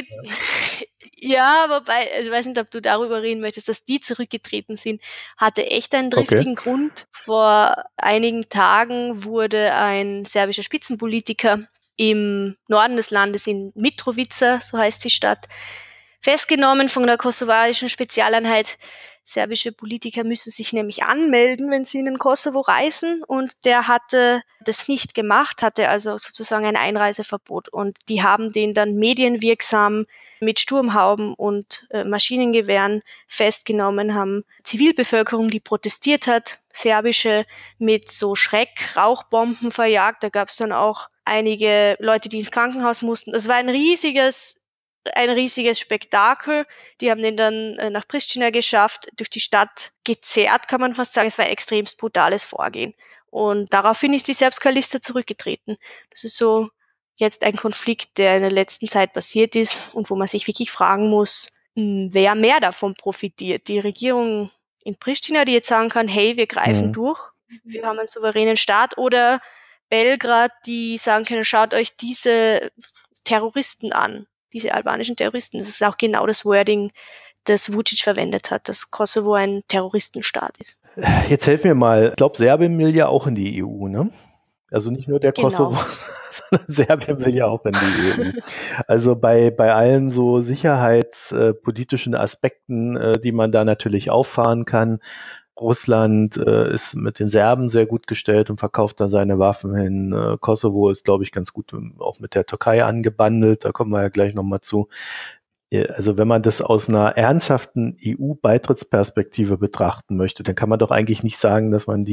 Ja, wobei, also ich weiß nicht, ob du darüber reden möchtest, dass die zurückgetreten sind, hatte echt einen triftigen Grund. Vor einigen Tagen wurde ein serbischer Spitzenpolitiker im Norden des Landes in Mitrovica, so heißt die Stadt, festgenommen von der kosovarischen Spezialeinheit. Serbische Politiker müssen sich nämlich anmelden, wenn sie in den Kosovo reisen, und der hatte das nicht gemacht, hatte also sozusagen ein Einreiseverbot, und die haben den dann medienwirksam mit Sturmhauben und Maschinengewehren festgenommen, haben Zivilbevölkerung, die protestiert hat, serbische, mit so Schreckrauchbomben verjagt. Da gab es dann auch einige Leute, die ins Krankenhaus mussten. Das war ein riesiges ein riesiges Spektakel. Die haben den dann nach Pristina geschafft, durch die Stadt gezerrt, kann man fast sagen. Es war ein extremst brutales Vorgehen. Und daraufhin ist die Serbska-Lista zurückgetreten. Das ist so jetzt ein Konflikt, der in der letzten Zeit passiert ist und wo man sich wirklich fragen muss, wer mehr davon profitiert. Die Regierung in Pristina, die jetzt sagen kann, hey, wir greifen durch, wir haben einen souveränen Staat, oder Belgrad, die sagen können, schaut euch diese Terroristen an, diese albanischen Terroristen. Das ist auch genau das Wording, das Vučić verwendet hat, dass Kosovo ein Terroristenstaat ist. Jetzt helf mir mal. Ich glaube, Serbien will ja auch in die EU, ne? Also nicht nur der Kosovo, sondern Serbien will ja auch in die EU. Also bei allen so sicherheitspolitischen Aspekten, die man da natürlich auffahren kann. Russland ist mit den Serben sehr gut gestellt und verkauft da seine Waffen hin. Kosovo ist, glaube ich, ganz gut auch mit der Türkei angebandelt. Da kommen wir ja gleich nochmal zu. Also wenn man das aus einer ernsthaften EU-Beitrittsperspektive betrachten möchte, dann kann man doch eigentlich nicht sagen, dass man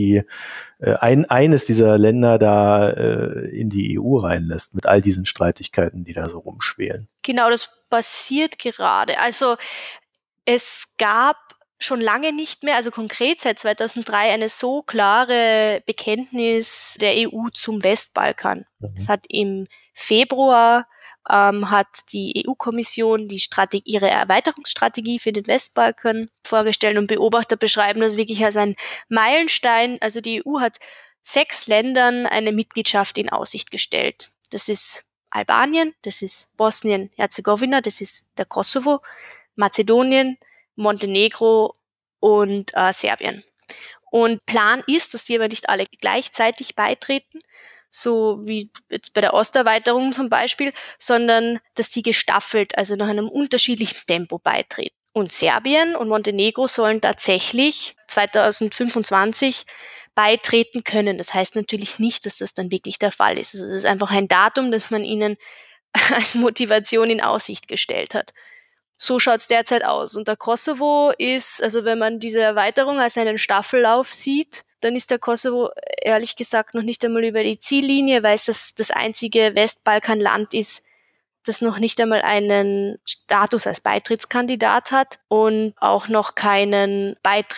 eines dieser Länder da in die EU reinlässt, mit all diesen Streitigkeiten, die da so rumschwelen. Genau, das passiert gerade. Also es gab schon lange nicht mehr, also konkret seit 2003, eine so klare Bekenntnis der EU zum Westbalkan. Es hat im Februar hat die EU-Kommission ihre Erweiterungsstrategie für den Westbalkan vorgestellt, und Beobachter beschreiben das wirklich als einen Meilenstein. Also die EU hat 6 Ländern eine Mitgliedschaft in Aussicht gestellt. Das ist Albanien, das ist Bosnien-Herzegowina, das ist der Kosovo, Mazedonien, Montenegro und Serbien. Und Plan ist, dass die aber nicht alle gleichzeitig beitreten, so wie jetzt bei der Osterweiterung zum Beispiel, sondern dass die gestaffelt, also nach einem unterschiedlichen Tempo beitreten. Und Serbien und Montenegro sollen tatsächlich 2025 beitreten können. Das heißt natürlich nicht, dass das dann wirklich der Fall ist. Also es ist einfach ein Datum, das man ihnen als Motivation in Aussicht gestellt hat. So schaut's derzeit aus. Und der Kosovo ist, also wenn man diese Erweiterung als einen Staffellauf sieht, dann ist der Kosovo ehrlich gesagt noch nicht einmal über die Ziellinie, weil es das einzige Westbalkanland ist, das noch nicht einmal einen Status als Beitrittskandidat hat und auch noch keinen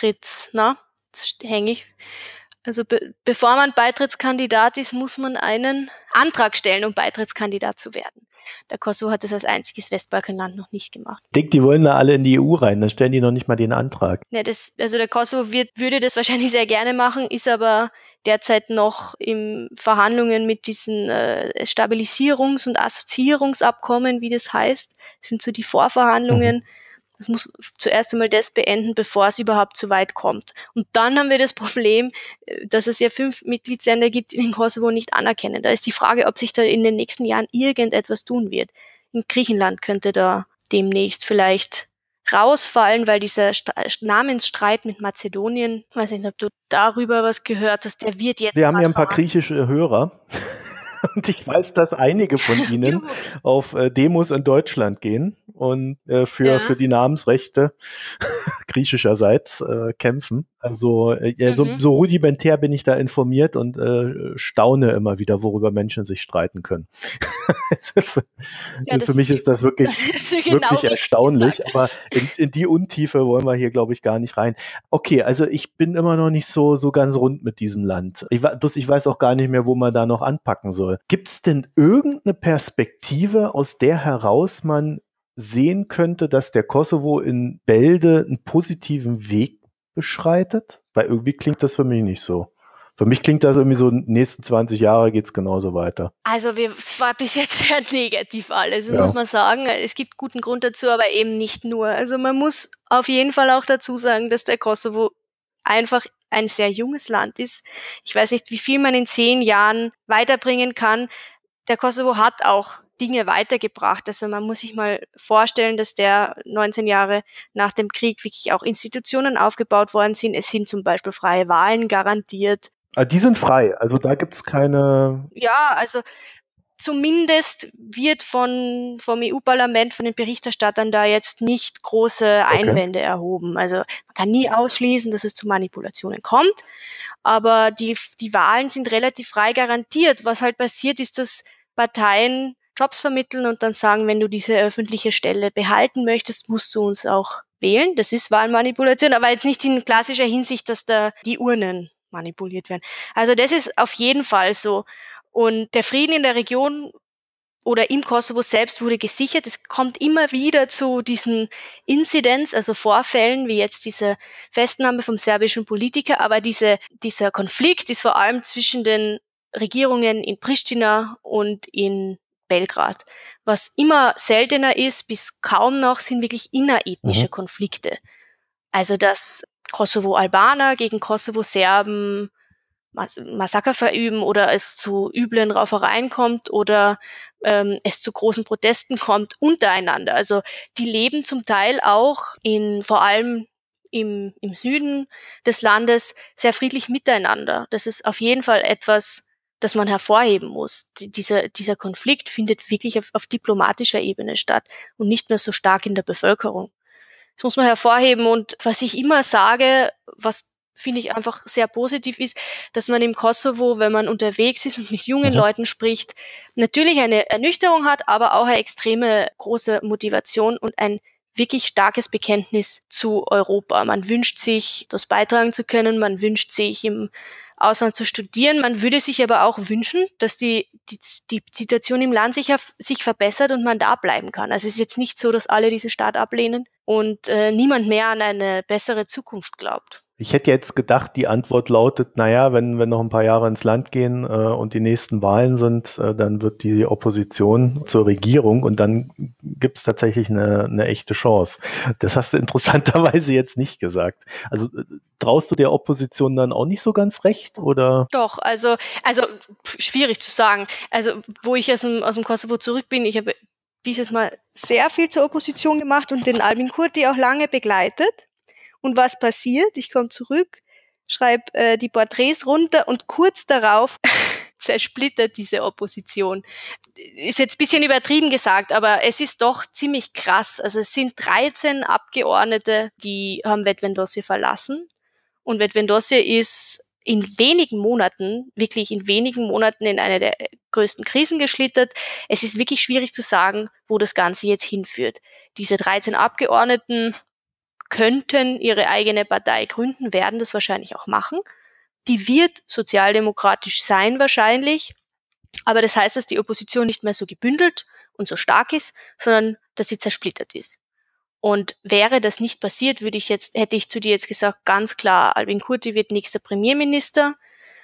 Also bevor man Beitrittskandidat ist, muss man einen Antrag stellen, um Beitrittskandidat zu werden. Der Kosovo hat das als einziges Westbalkanland noch nicht gemacht. Ich denke, die wollen da alle in die EU rein, dann stellen die noch nicht mal den Antrag. Ja, also der Kosovo würde das wahrscheinlich sehr gerne machen, ist aber derzeit noch in Verhandlungen mit diesen Stabilisierungs- und Assoziierungsabkommen, wie das heißt. Das sind so die Vorverhandlungen. Das muss zuerst einmal das beenden, bevor es überhaupt so weit kommt. Und dann haben wir das Problem, dass es ja 5 Mitgliedsländer gibt, die den Kosovo nicht anerkennen. Da ist die Frage, ob sich da in den nächsten Jahren irgendetwas tun wird. In Griechenland könnte da demnächst vielleicht rausfallen, weil dieser Namensstreit mit Mazedonien, weiß nicht, ob du darüber was gehört hast, der wird jetzt. Wir haben ja ein paar griechische Hörer. Und ich weiß, dass einige von ihnen auf Demos in Deutschland gehen und für die Namensrechte griechischerseits kämpfen. Also so rudimentär bin ich da informiert und staune immer wieder, worüber Menschen sich streiten können. Für mich ist das wirklich erstaunlich, aber in die Untiefe wollen wir hier, glaube ich, gar nicht rein. Okay, also ich bin immer noch nicht so ganz rund mit diesem Land. Ich weiß auch gar nicht mehr, wo man da noch anpacken soll. Gibt es denn irgendeine Perspektive, aus der heraus man sehen könnte, dass der Kosovo in Bälde einen positiven Weg beschreitet? Weil irgendwie klingt das für mich nicht so. Für mich klingt das irgendwie so, in den nächsten 20 Jahre geht's genauso weiter. Also es war bis jetzt sehr negativ alles, muss man sagen. Es gibt guten Grund dazu, aber eben nicht nur. Also man muss auf jeden Fall auch dazu sagen, dass der Kosovo einfach ein sehr junges Land ist. Ich weiß nicht, wie viel man in 10 Jahren weiterbringen kann. Der Kosovo hat auch Dinge weitergebracht. Also man muss sich mal vorstellen, dass 19 Jahre nach dem Krieg wirklich auch Institutionen aufgebaut worden sind. Es sind zum Beispiel freie Wahlen garantiert. Die sind frei, also da gibt's keine... Ja, also zumindest wird vom EU-Parlament, von den Berichterstattern da jetzt nicht große Einwände erhoben. Also man kann nie ausschließen, dass es zu Manipulationen kommt, aber die Wahlen sind relativ frei garantiert. Was halt passiert ist, dass Parteien Jobs vermitteln und dann sagen, wenn du diese öffentliche Stelle behalten möchtest, musst du uns auch wählen. Das ist Wahlmanipulation, aber jetzt nicht in klassischer Hinsicht, dass da die Urnen manipuliert werden. Also das ist auf jeden Fall so. Und der Frieden in der Region oder im Kosovo selbst wurde gesichert. Es kommt immer wieder zu diesen Incidents, also Vorfällen, wie jetzt diese Festnahme vom serbischen Politiker. Aber dieser Konflikt ist vor allem zwischen den Regierungen in Pristina und in Belgrad. Was immer seltener ist, bis kaum noch, sind wirklich innerethnische Konflikte. Also dass Kosovo-Albaner gegen Kosovo-Serben Massaker verüben oder es zu üblen Raufereien kommt oder es zu großen Protesten kommt untereinander. Also die leben zum Teil auch vor allem im Süden des Landes sehr friedlich miteinander. Das ist auf jeden Fall etwas, das man hervorheben muss. Dieser Konflikt findet wirklich auf diplomatischer Ebene statt und nicht mehr so stark in der Bevölkerung. Das muss man hervorheben. Und was ich immer sage, was finde ich einfach sehr positiv ist, dass man im Kosovo, wenn man unterwegs ist und mit jungen Leuten spricht, natürlich eine Ernüchterung hat, aber auch eine extreme große Motivation und ein wirklich starkes Bekenntnis zu Europa. Man wünscht sich, das beitragen zu können, man wünscht sich, im Ausland zu studieren. Man würde sich aber auch wünschen, dass die Situation im Land sich verbessert und man da bleiben kann. Also es ist jetzt nicht so, dass alle diesen Staat ablehnen und niemand mehr an eine bessere Zukunft glaubt. Ich hätte jetzt gedacht, die Antwort lautet, naja, wenn noch ein paar Jahre ins Land gehen und die nächsten Wahlen sind, dann wird die Opposition zur Regierung und dann gibt es tatsächlich eine echte Chance. Das hast du interessanterweise jetzt nicht gesagt. Also traust du der Opposition dann auch nicht so ganz recht, oder? Doch, also schwierig zu sagen. Also wo ich aus dem Kosovo zurück bin, ich habe dieses Mal sehr viel zur Opposition gemacht und den Albin Kurti auch lange begleitet. Und was passiert? Ich komme zurück, schreibe die Porträts runter und kurz darauf zersplittert diese Opposition. Ist jetzt ein bisschen übertrieben gesagt, aber es ist doch ziemlich krass. Also es sind 13 Abgeordnete, die haben Vetëvendosje verlassen. Und Vetëvendosje ist in wenigen Monaten in eine der größten Krisen geschlittert. Es ist wirklich schwierig zu sagen, wo das Ganze jetzt hinführt. Diese 13 Abgeordneten könnten ihre eigene Partei gründen, werden das wahrscheinlich auch machen. Die wird sozialdemokratisch sein wahrscheinlich, aber das heißt, dass die Opposition nicht mehr so gebündelt und so stark ist, sondern dass sie zersplittert ist. Und wäre das nicht passiert, hätte ich zu dir jetzt gesagt, ganz klar, Albin Kurti wird nächster Premierminister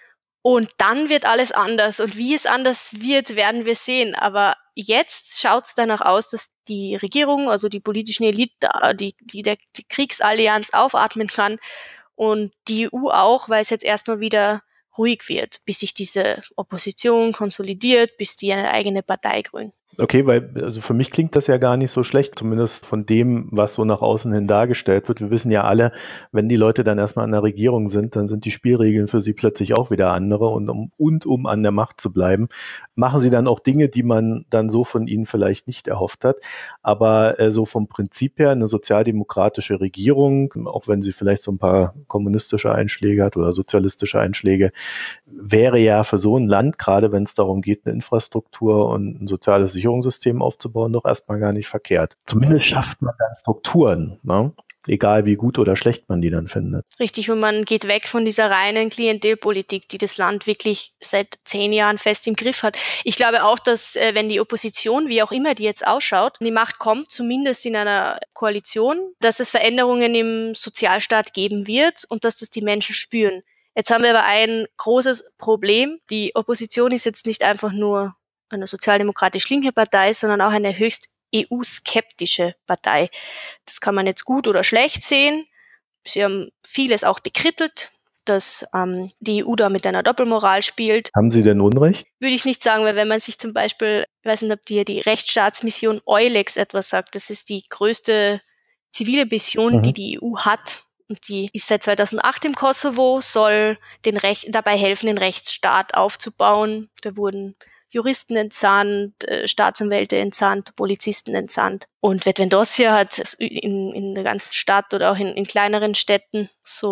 und dann wird alles anders. Und wie es anders wird, werden wir sehen. Aber jetzt schaut es danach aus, dass die Regierung, also die politischen Elite, die Kriegsallianz aufatmen kann und die EU auch, weil es jetzt erstmal wieder ruhig wird, bis sich diese Opposition konsolidiert, bis die eine eigene Partei gründen. Okay, also für mich klingt das ja gar nicht so schlecht, zumindest von dem, was so nach außen hin dargestellt wird. Wir wissen ja alle, wenn die Leute dann erstmal an der Regierung sind, dann sind die Spielregeln für sie plötzlich auch wieder andere und um an der Macht zu bleiben, machen sie dann auch Dinge, die man dann so von ihnen vielleicht nicht erhofft hat. Aber so vom Prinzip her eine sozialdemokratische Regierung, auch wenn sie vielleicht so ein paar kommunistische Einschläge hat oder sozialistische Einschläge, wäre ja für so ein Land, gerade wenn es darum geht, eine Infrastruktur und ein soziales Sicherungssystem aufzubauen, doch erstmal gar nicht verkehrt. Zumindest schafft man dann Strukturen, ne? Egal wie gut oder schlecht man die dann findet. Richtig, und man geht weg von dieser reinen Klientelpolitik, die das Land wirklich seit 10 Jahren fest im Griff hat. Ich glaube auch, dass wenn die Opposition, wie auch immer die jetzt ausschaut, an die Macht kommt, zumindest in einer Koalition, dass es Veränderungen im Sozialstaat geben wird und dass das die Menschen spüren. Jetzt haben wir aber ein großes Problem. Die Opposition ist jetzt nicht einfach nur eine sozialdemokratisch linke Partei, sondern auch eine höchst EU-skeptische Partei. Das kann man jetzt gut oder schlecht sehen. Sie haben vieles auch bekrittelt, dass die EU da mit einer Doppelmoral spielt. Haben Sie denn Unrecht? Würde ich nicht sagen, weil wenn man sich zum Beispiel, ich weiß nicht, ob dir die Rechtsstaatsmission EULEX etwas sagt, das ist die größte zivile Mission, die die EU hat. Und die ist seit 2008 im Kosovo, soll dabei helfen, den Rechtsstaat aufzubauen. Da wurden Juristen entsandt, Staatsanwälte entsandt, Polizisten entsandt. Und Vetvendosja hat in der ganzen Stadt oder auch in kleineren Städten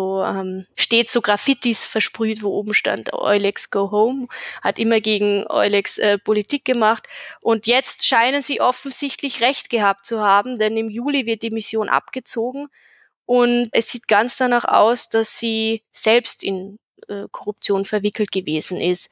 stets so Graffitis versprüht, wo oben stand Eulex go home, hat immer gegen Eulex Politik gemacht. Und jetzt scheinen sie offensichtlich recht gehabt zu haben, denn im Juli wird die Mission abgezogen und es sieht ganz danach aus, dass sie selbst in Korruption verwickelt gewesen ist.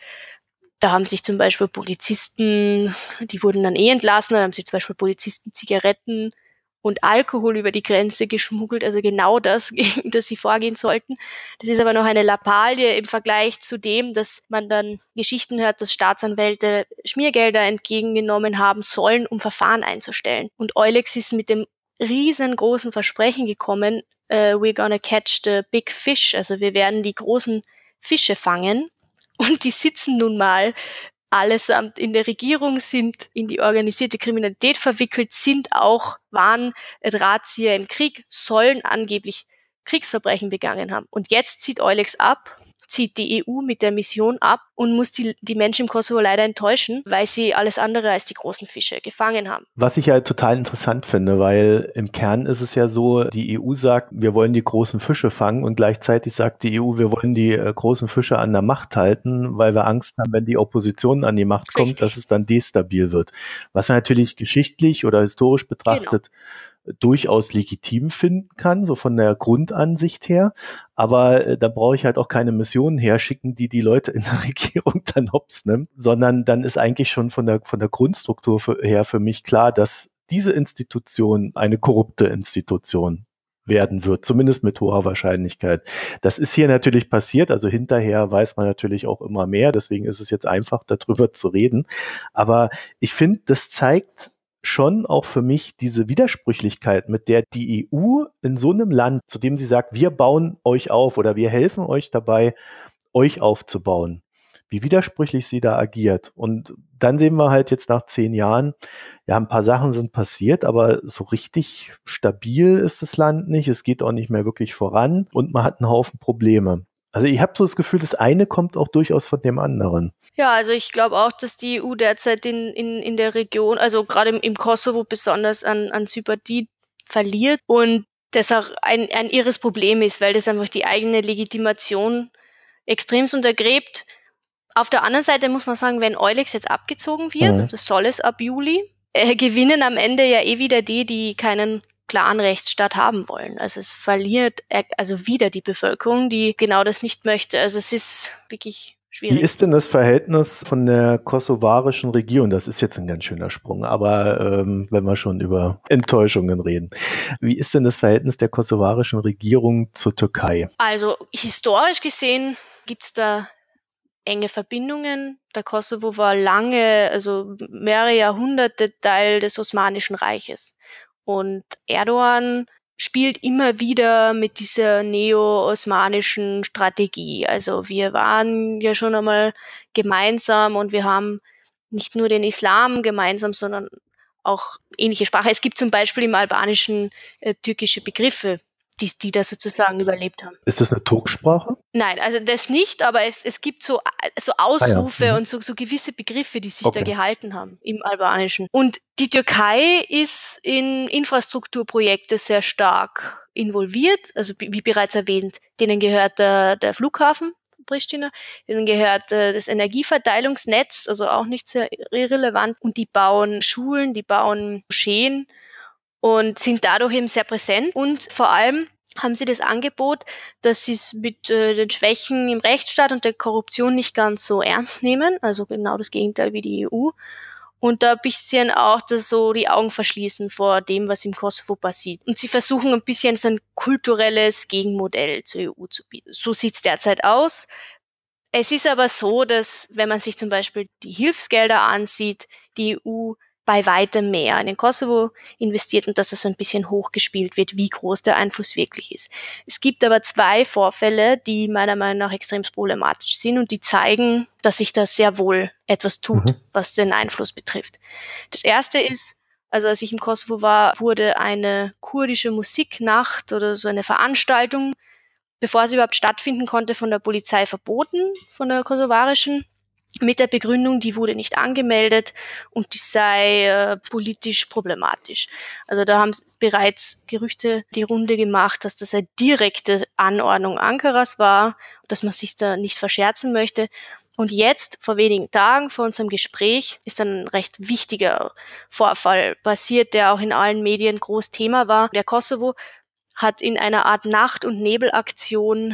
Da haben sich zum Beispiel Polizisten, die wurden dann entlassen, dann haben sich zum Beispiel Polizisten Zigaretten und Alkohol über die Grenze geschmuggelt, also genau das, gegen das sie vorgehen sollten. Das ist aber noch eine Lappalie im Vergleich zu dem, dass man dann Geschichten hört, dass Staatsanwälte Schmiergelder entgegengenommen haben sollen, um Verfahren einzustellen. Und Eulex ist mit dem riesengroßen Versprechen gekommen, we're gonna catch the big fish, also wir werden die großen Fische fangen. Und die sitzen nun mal allesamt in der Regierung, sind in die organisierte Kriminalität verwickelt, waren Drahtzieher im Krieg, sollen angeblich Kriegsverbrechen begangen haben. Und jetzt zieht Eulex ab, zieht die EU mit der Mission ab und muss die Menschen im Kosovo leider enttäuschen, weil sie alles andere als die großen Fische gefangen haben. Was ich ja total interessant finde, weil im Kern ist es ja so, die EU sagt, wir wollen die großen Fische fangen und gleichzeitig sagt die EU, wir wollen die großen Fische an der Macht halten, weil wir Angst haben, wenn die Opposition an die Macht kommt, dass es dann destabil wird. Was natürlich geschichtlich oder historisch betrachtet durchaus legitim finden kann, so von der Grundansicht her. Aber da brauche ich halt auch keine Missionen herschicken, die Leute in der Regierung dann hops nimmt, sondern dann ist eigentlich schon von der Grundstruktur her für mich klar, dass diese Institution eine korrupte Institution werden wird, zumindest mit hoher Wahrscheinlichkeit. Das ist hier natürlich passiert, also hinterher weiß man natürlich auch immer mehr, deswegen ist es jetzt einfach, darüber zu reden. Aber ich finde, das zeigt schon auch für mich diese Widersprüchlichkeit, mit der die EU in so einem Land, zu dem sie sagt, wir bauen euch auf oder wir helfen euch dabei, euch aufzubauen, wie widersprüchlich sie da agiert. Und dann sehen wir halt jetzt nach 10 Jahren, ja, ein paar Sachen sind passiert, aber so richtig stabil ist das Land nicht. Es geht auch nicht mehr wirklich voran und man hat einen Haufen Probleme. Also ich habe so das Gefühl, das eine kommt auch durchaus von dem anderen. Ja, also ich glaube auch, dass die EU derzeit in der Region, also gerade im Kosovo besonders an Sympathie verliert und das auch ein irres Problem ist, weil das einfach die eigene Legitimation extremst untergräbt. Auf der anderen Seite muss man sagen, wenn Eulex jetzt abgezogen wird, das soll es ab Juli, gewinnen am Ende ja wieder die keinen klaren Rechtsstaat haben wollen. Also es verliert also wieder die Bevölkerung, die genau das nicht möchte. Also es ist wirklich schwierig. Wie ist denn das Verhältnis von der kosovarischen Regierung? Das ist jetzt ein ganz schöner Sprung, aber wenn wir schon über Enttäuschungen reden. Wie ist denn das Verhältnis der kosovarischen Regierung zur Türkei? Also historisch gesehen gibt's da enge Verbindungen. Der Kosovo war lange, also mehrere Jahrhunderte Teil des Osmanischen Reiches. Und Erdogan spielt immer wieder mit dieser neo-osmanischen Strategie. Also wir waren ja schon einmal gemeinsam und wir haben nicht nur den Islam gemeinsam, sondern auch ähnliche Sprache. Es gibt zum Beispiel im Albanischen türkische Begriffe, die da sozusagen überlebt haben. Ist das eine Turksprache? Nein, also das nicht, aber es gibt so Ausrufe und so gewisse Begriffe, die sich da gehalten haben im Albanischen. Und die Türkei ist in Infrastrukturprojekte sehr stark involviert, also wie bereits erwähnt, denen gehört der Flughafen Pristina, denen gehört das Energieverteilungsnetz, also auch nicht sehr irrelevant, und die bauen Schulen, die bauen Moscheen und sind dadurch eben sehr präsent. Und vor allem haben sie das Angebot, dass sie es mit den Schwächen im Rechtsstaat und der Korruption nicht ganz so ernst nehmen, also genau das Gegenteil wie die EU. Und da ein bisschen auch so die Augen verschließen vor dem, was im Kosovo passiert. Und sie versuchen ein bisschen so ein kulturelles Gegenmodell zur EU zu bieten. So sieht's derzeit aus. Es ist aber so, dass, wenn man sich zum Beispiel die Hilfsgelder ansieht, die EU bei weitem mehr in den Kosovo investiert und dass es so ein bisschen hochgespielt wird, wie groß der Einfluss wirklich ist. Es gibt aber 2 Vorfälle, die meiner Meinung nach extrem problematisch sind und die zeigen, dass sich da sehr wohl etwas tut, was den Einfluss betrifft. Das erste ist Also als ich im Kosovo war, wurde eine kurdische Musiknacht oder so eine Veranstaltung, bevor sie überhaupt stattfinden konnte, von der Polizei verboten, von der kosovarischen, mit der Begründung, die wurde nicht angemeldet und die sei politisch problematisch. Also da haben bereits Gerüchte die Runde gemacht, dass das eine direkte Anordnung Ankaras war, dass man sich da nicht verscherzen möchte. Und jetzt, vor wenigen Tagen, vor unserem Gespräch, ist ein recht wichtiger Vorfall passiert, der auch in allen Medien groß Thema war. Der Kosovo hat in einer Art Nacht- und Nebelaktion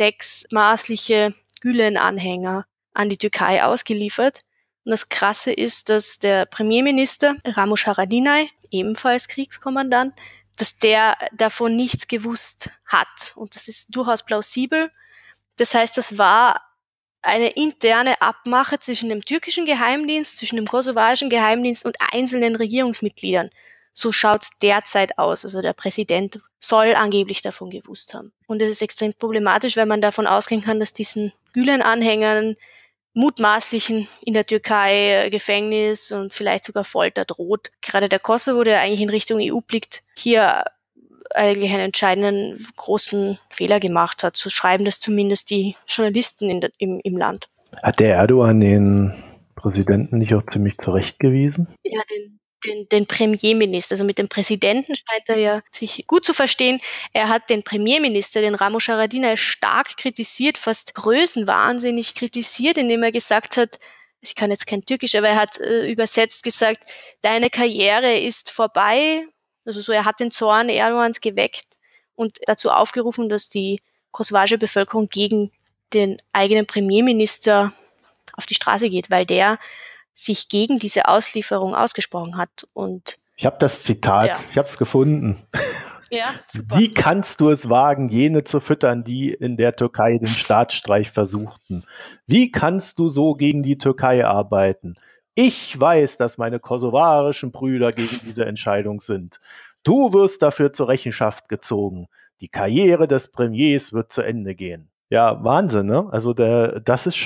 6 maßliche Gülen-Anhänger an die Türkei ausgeliefert. Und das Krasse ist, dass der Premierminister Ramush Haradinaj, ebenfalls Kriegskommandant, dass der davon nichts gewusst hat. Und das ist durchaus plausibel. Das heißt, das war eine interne Abmache zwischen dem türkischen Geheimdienst, zwischen dem kosovarischen Geheimdienst und einzelnen Regierungsmitgliedern. So schaut's derzeit aus. Also der Präsident soll angeblich davon gewusst haben. Und das ist extrem problematisch, weil man davon ausgehen kann, dass diesen Gülen-Anhängern mutmaßlichen in der Türkei Gefängnis und vielleicht sogar Folter droht. Gerade der Kosovo, der eigentlich in Richtung EU blickt, hier eigentlich einen entscheidenden großen Fehler gemacht hat. So schreiben das zumindest die Journalisten im Land. Hat der Erdogan den Präsidenten nicht auch ziemlich zurechtgewiesen? Ja, den Premierminister, also mit dem Präsidenten scheint er ja sich gut zu verstehen. Er hat den Premierminister, den Ramush Haradinaj, stark kritisiert, fast größenwahnsinnig kritisiert, indem er gesagt hat, ich kann jetzt kein Türkisch, aber er hat übersetzt gesagt, deine Karriere ist vorbei. Also so, er hat den Zorn Erdogans geweckt und dazu aufgerufen, dass die kosovarische Bevölkerung gegen den eigenen Premierminister auf die Straße geht, weil der sich gegen diese Auslieferung ausgesprochen hat. Und ich habe das Zitat, ja. Ich habe es gefunden. Ja, super. Wie kannst du es wagen, jene zu füttern, die in der Türkei den Staatsstreich versuchten? Wie kannst du so gegen die Türkei arbeiten? Ich weiß, dass meine kosovarischen Brüder gegen diese Entscheidung sind. Du wirst dafür zur Rechenschaft gezogen. Die Karriere des Premiers wird zu Ende gehen. Ja, Wahnsinn, ne? Also das ist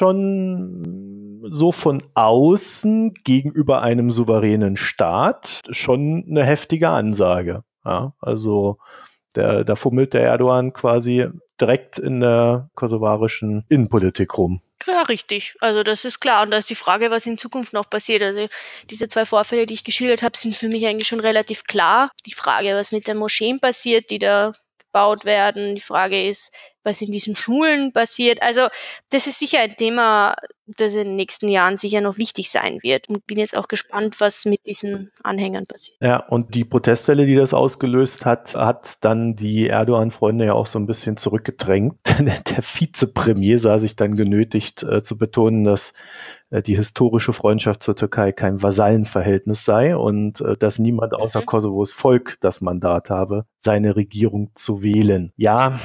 schon so von außen gegenüber einem souveränen Staat schon eine heftige Ansage. Ja, also da fummelt der Erdogan quasi direkt in der kosovarischen Innenpolitik rum. Ja, richtig. Also das ist klar. Und da ist die Frage, was in Zukunft noch passiert. Also diese 2 Vorfälle, die ich geschildert habe, sind für mich eigentlich schon relativ klar. Die Frage, was mit den Moscheen passiert, die da gebaut werden. Die Frage ist, was in diesen Schulen passiert. Also das ist sicher ein Thema, das in den nächsten Jahren sicher noch wichtig sein wird. Und bin jetzt auch gespannt, was mit diesen Anhängern passiert. Ja, und die Protestwelle, die das ausgelöst hat, hat dann die Erdogan-Freunde ja auch so ein bisschen zurückgedrängt. Der Vizepremier sah sich dann genötigt zu betonen, dass die historische Freundschaft zur Türkei kein Vasallenverhältnis sei und dass niemand außer Kosovos Volk das Mandat habe, seine Regierung zu wählen. Ja,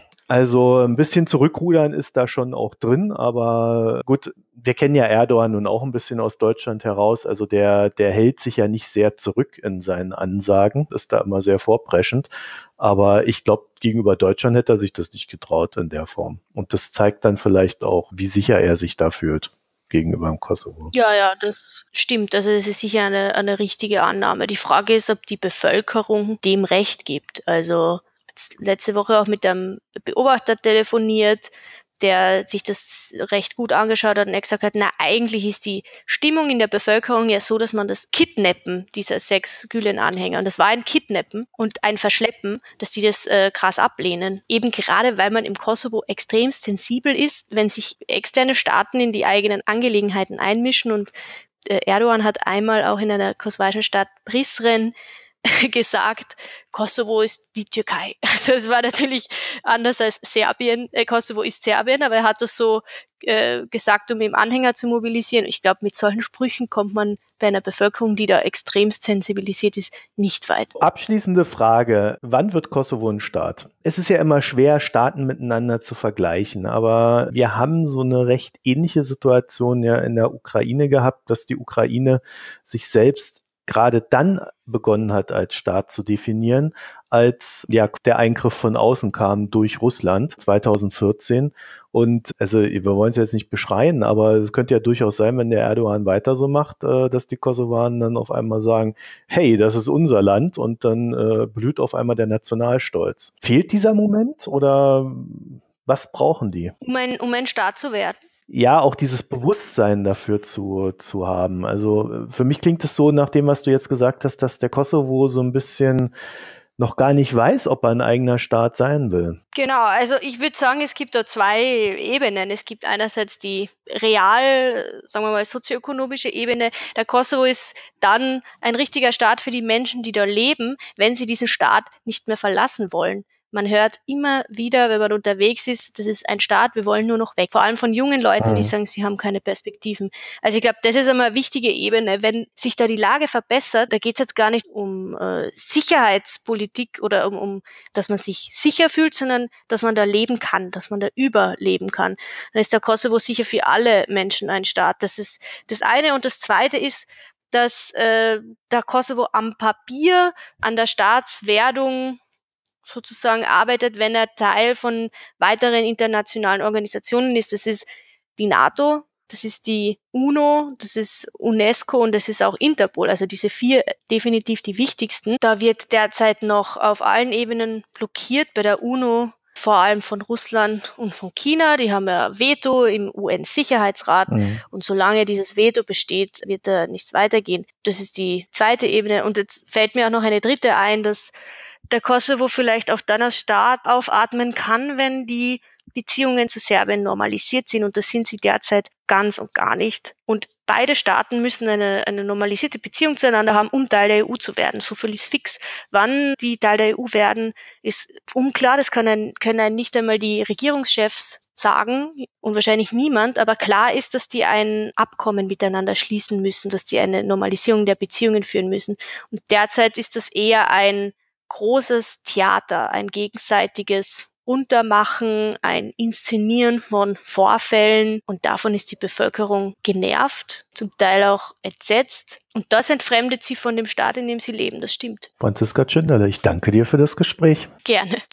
also ein bisschen zurückrudern ist da schon auch drin, aber gut, wir kennen ja Erdogan nun auch ein bisschen aus Deutschland heraus, also der hält sich ja nicht sehr zurück in seinen Ansagen, ist da immer sehr vorpreschend, aber ich glaube, gegenüber Deutschland hätte er sich das nicht getraut in der Form und das zeigt dann vielleicht auch, wie sicher er sich da fühlt gegenüber dem Kosovo. Ja, das stimmt, also das ist sicher eine richtige Annahme. Die Frage ist, ob die Bevölkerung dem Recht gibt, also letzte Woche auch mit einem Beobachter telefoniert, der sich das recht gut angeschaut hat und er gesagt hat, eigentlich ist die Stimmung in der Bevölkerung ja so, dass man das Kidnappen dieser 6 Gülen-Anhänger, und das war ein Kidnappen und ein Verschleppen, dass die das krass ablehnen. Eben gerade, weil man im Kosovo extrem sensibel ist, wenn sich externe Staaten in die eigenen Angelegenheiten einmischen, und Erdogan hat einmal auch in einer kosovarischen Stadt Prizren gesagt, Kosovo ist die Türkei. Also es war natürlich anders als Serbien. Kosovo ist Serbien, aber er hat das so gesagt, um eben Anhänger zu mobilisieren. Ich glaube, mit solchen Sprüchen kommt man bei einer Bevölkerung, die da extremst sensibilisiert ist, nicht weit. Abschließende Frage, wann wird Kosovo ein Staat? Es ist ja immer schwer, Staaten miteinander zu vergleichen, aber wir haben so eine recht ähnliche Situation ja in der Ukraine gehabt, dass die Ukraine sich selbst gerade dann begonnen hat, als Staat zu definieren, als ja der Eingriff von außen kam durch Russland 2014. Und also wir wollen es jetzt nicht beschreien, aber es könnte ja durchaus sein, wenn der Erdogan weiter so macht, dass die Kosovaren dann auf einmal sagen, hey, das ist unser Land, und dann blüht auf einmal der Nationalstolz. Fehlt dieser Moment oder was brauchen die? Um ein Staat zu werden. Ja, auch dieses Bewusstsein dafür zu haben. Also für mich klingt es so, nach dem, was du jetzt gesagt hast, dass der Kosovo so ein bisschen noch gar nicht weiß, ob er ein eigener Staat sein will. Genau, also ich würde sagen, es gibt da zwei Ebenen. Es gibt einerseits die real, sagen wir mal, sozioökonomische Ebene. Der Kosovo ist dann ein richtiger Staat für die Menschen, die da leben, wenn sie diesen Staat nicht mehr verlassen wollen. Man hört immer wieder, wenn man unterwegs ist, das ist ein Staat, wir wollen nur noch weg. Vor allem von jungen Leuten, die sagen, sie haben keine Perspektiven. Also ich glaube, das ist einmal eine wichtige Ebene. Wenn sich da die Lage verbessert, da geht es jetzt gar nicht um Sicherheitspolitik oder um, dass man sich sicher fühlt, sondern dass man da leben kann, dass man da überleben kann. Dann ist der Kosovo sicher für alle Menschen ein Staat. Das ist das eine. Und das zweite ist, dass der Kosovo am Papier an der Staatswerdung sozusagen arbeitet, wenn er Teil von weiteren internationalen Organisationen ist. Das ist die NATO, das ist die UNO, das ist UNESCO und das ist auch Interpol. Also diese 4 definitiv die wichtigsten. Da wird derzeit noch auf allen Ebenen blockiert. Bei der UNO vor allem von Russland und von China. Die haben ja Veto im UN-Sicherheitsrat. Und solange dieses Veto besteht, wird da nichts weitergehen. Das ist die zweite Ebene. Und jetzt fällt mir auch noch eine dritte ein, dass der Kosovo vielleicht auch dann als Staat aufatmen kann, wenn die Beziehungen zu Serbien normalisiert sind. Und das sind sie derzeit ganz und gar nicht. Und beide Staaten müssen eine normalisierte Beziehung zueinander haben, um Teil der EU zu werden. So viel ist fix. Wann die Teil der EU werden, ist unklar. Das können nicht einmal die Regierungschefs sagen und wahrscheinlich niemand. Aber klar ist, dass die ein Abkommen miteinander schließen müssen, dass die eine Normalisierung der Beziehungen führen müssen. Und derzeit ist das eher ein großes Theater, ein gegenseitiges Untermachen, ein Inszenieren von Vorfällen, und davon ist die Bevölkerung genervt, zum Teil auch entsetzt, und das entfremdet sie von dem Staat, in dem sie leben, das stimmt. Franziska Tschinderle, ich danke dir für das Gespräch. Gerne.